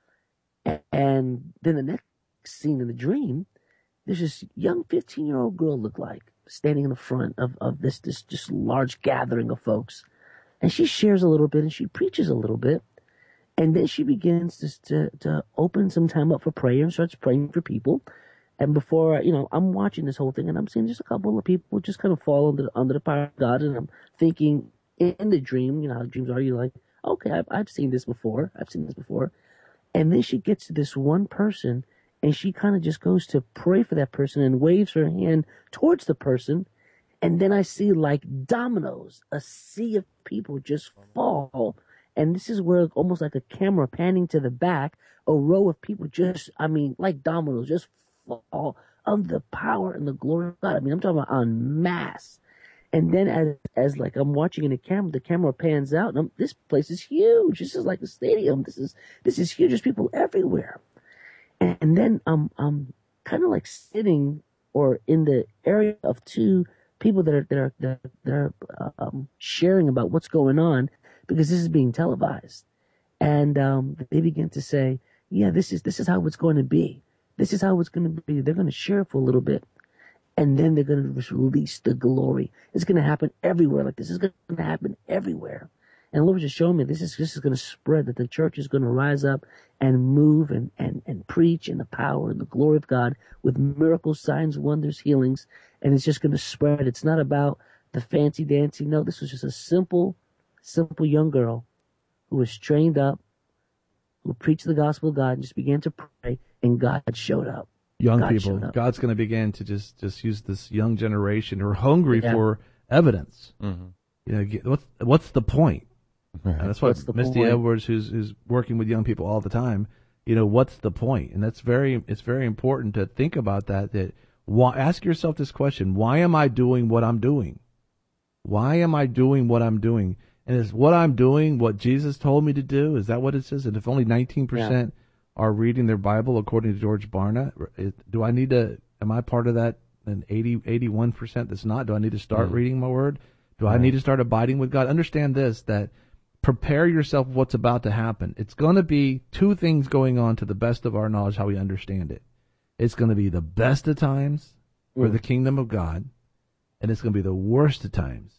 Speaker 2: And then the next scene in the dream, there's this young fifteen-year-old girl, look like, standing in the front of, of this, this just large gathering of folks. And she shares a little bit and she preaches a little bit. And then she begins to, to, to open some time up for prayer and starts praying for people. And before, you know, I'm watching this whole thing and I'm seeing just a couple of people just kind of fall under, under the power of God. And I'm thinking in the dream, you know how dreams are, you're like, okay, I've, I've seen this before. I've seen this before. And then she gets to this one person and she kind of just goes to pray for that person and waves her hand towards the person. And then I see like dominoes, a sea of people just fall. And this is where almost like a camera panning to the back, a row of people just, I mean, like dominoes, just fall under the power and the glory of God. I mean, I'm talking about en masse. And then as, as like I'm watching in the camera, the camera pans out and I'm, this place is huge. This is like a stadium. This is, this is huge. There's people everywhere. And, and then I'm, I'm kind of like sitting or in the area of two people that are, that are, that are, that are um, sharing about what's going on because this is being televised. And, um, they begin to say, yeah, this is, this is how it's going to be. This is how it's going to be. They're going to share for a little bit. And then they're going to release the glory. It's going to happen everywhere. Like this is going to happen everywhere. And the Lord was just showing me this is this is going to spread, that the church is going to rise up and move and, and, and preach in the power and the glory of God with miracles, signs, wonders, healings. And it's just going to spread. It's not about the fancy dancy. No, this was just a simple, simple young girl who was trained up, who preached the gospel of God and just began to pray, and God showed up.
Speaker 1: Young
Speaker 2: God
Speaker 1: people, God's going to begin to just, just use this young generation who are hungry yeah. for evidence. Mm-hmm. You know, get, what's what's the point? Right. And that's what Misty point? Edwards, who's who's working with young people all the time. You know, what's the point? And that's very it's very important to think about that. That why, ask yourself this question: why am I doing what I'm doing? Why am I doing what I'm doing? And is what I'm doing what Jesus told me to do? Is that what it says? And if only nineteen percent are reading their Bible according to George Barna, do I need to, am I part of that and eighty, eighty-one percent that's not? Do I need to start mm-hmm. reading my word? Do right. I need to start abiding with God? Understand this, that prepare yourself for what's about to happen. It's going to be two things going on to the best of our knowledge, how we understand it. It's going to be the best of times for mm. the kingdom of God, and it's going to be the worst of times.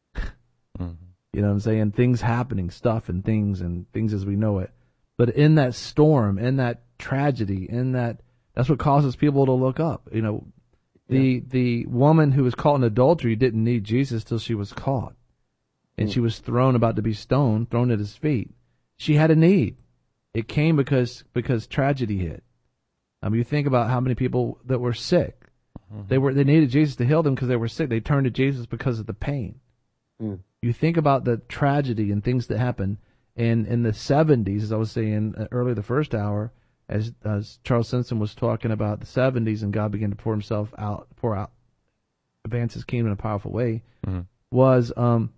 Speaker 1: mm-hmm. You know what I'm saying? Things happening, stuff and things and things as we know it. But in that storm, in that tragedy, in that, that's what causes people to look up. You know, the yeah. the woman who was caught in adultery didn't need Jesus till she was caught. And mm. she was thrown, about to be stoned, thrown at his feet. She had a need. It came because because tragedy hit. I mean, you think about how many people that were sick. Mm-hmm. They were they needed Jesus to heal them because they were sick. They turned to Jesus because of the pain. Mm. You think about the tragedy and things that happened. And in the seventies, as I was saying earlier, the first hour, as, as Charles Simpson was talking about the seventies, and God began to pour Himself out, pour out, advance His kingdom in a powerful way, mm-hmm. was um,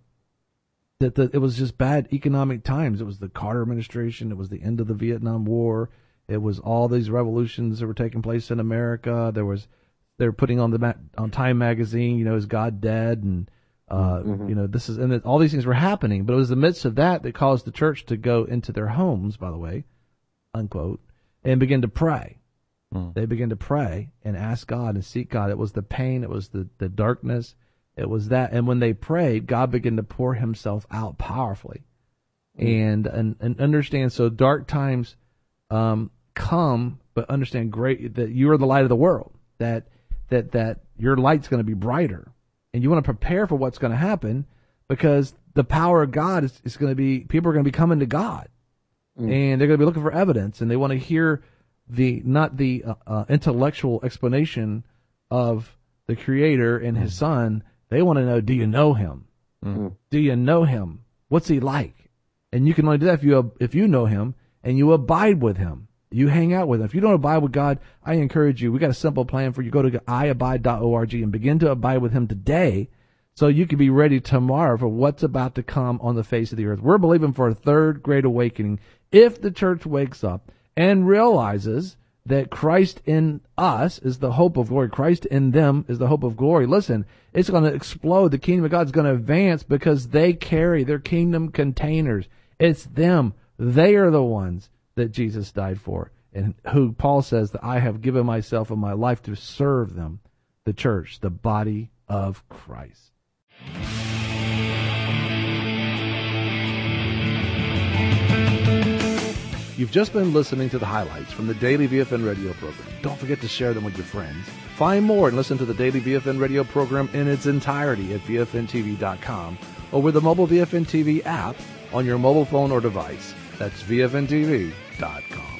Speaker 1: that the, it was just bad economic times. It was the Carter administration. It was the end of the Vietnam War. It was all these revolutions that were taking place in America. There was they were putting on the on Time magazine, you know, is God dead? And Uh, mm-hmm. you know, this is, and it, all these things were happening, but it was the midst of that that caused the church to go into their homes, by the way, unquote, and begin to pray. Mm. They began to pray and ask God and seek God. It was the pain. It was the, the darkness. It was that. And when they prayed, God began to pour Himself out powerfully. Mm. And, and, and understand, so dark times, um, come, but understand great, that you are the light of the world, that, that, that your light's going to be brighter. And you want to prepare for what's going to happen, because the power of God is, is going to be, people are going to be coming to God. Mm. And they're going to be looking for evidence, and they want to hear the, not the uh, uh, intellectual explanation of the Creator and mm. His Son. They want to know, do you know Him? Mm. Do you know Him? What's He like? And you can only do that if you, if you know Him and you abide with Him. You hang out with Him. If you don't abide with God, I encourage you. We got a simple plan for you. Go to i abide dot org and begin to abide with Him today, so you can be ready tomorrow for what's about to come on the face of the earth. We're believing for a third great awakening if the church wakes up and realizes that Christ in us is the hope of glory. Christ in them is the hope of glory. Listen, it's going to explode. The kingdom of God is going to advance because they carry their kingdom containers. It's them. They are the ones that Jesus died for, and who Paul says that I have given myself and my life to serve them, the church, the body of Christ. You've just been listening to the highlights from the Daily V F N radio program. Don't forget to share them with your friends. Find more and listen to the Daily V F N radio program in its entirety at V F N T V dot com or with the mobile V F N T V app on your mobile phone or device. That's V F N T V dot com.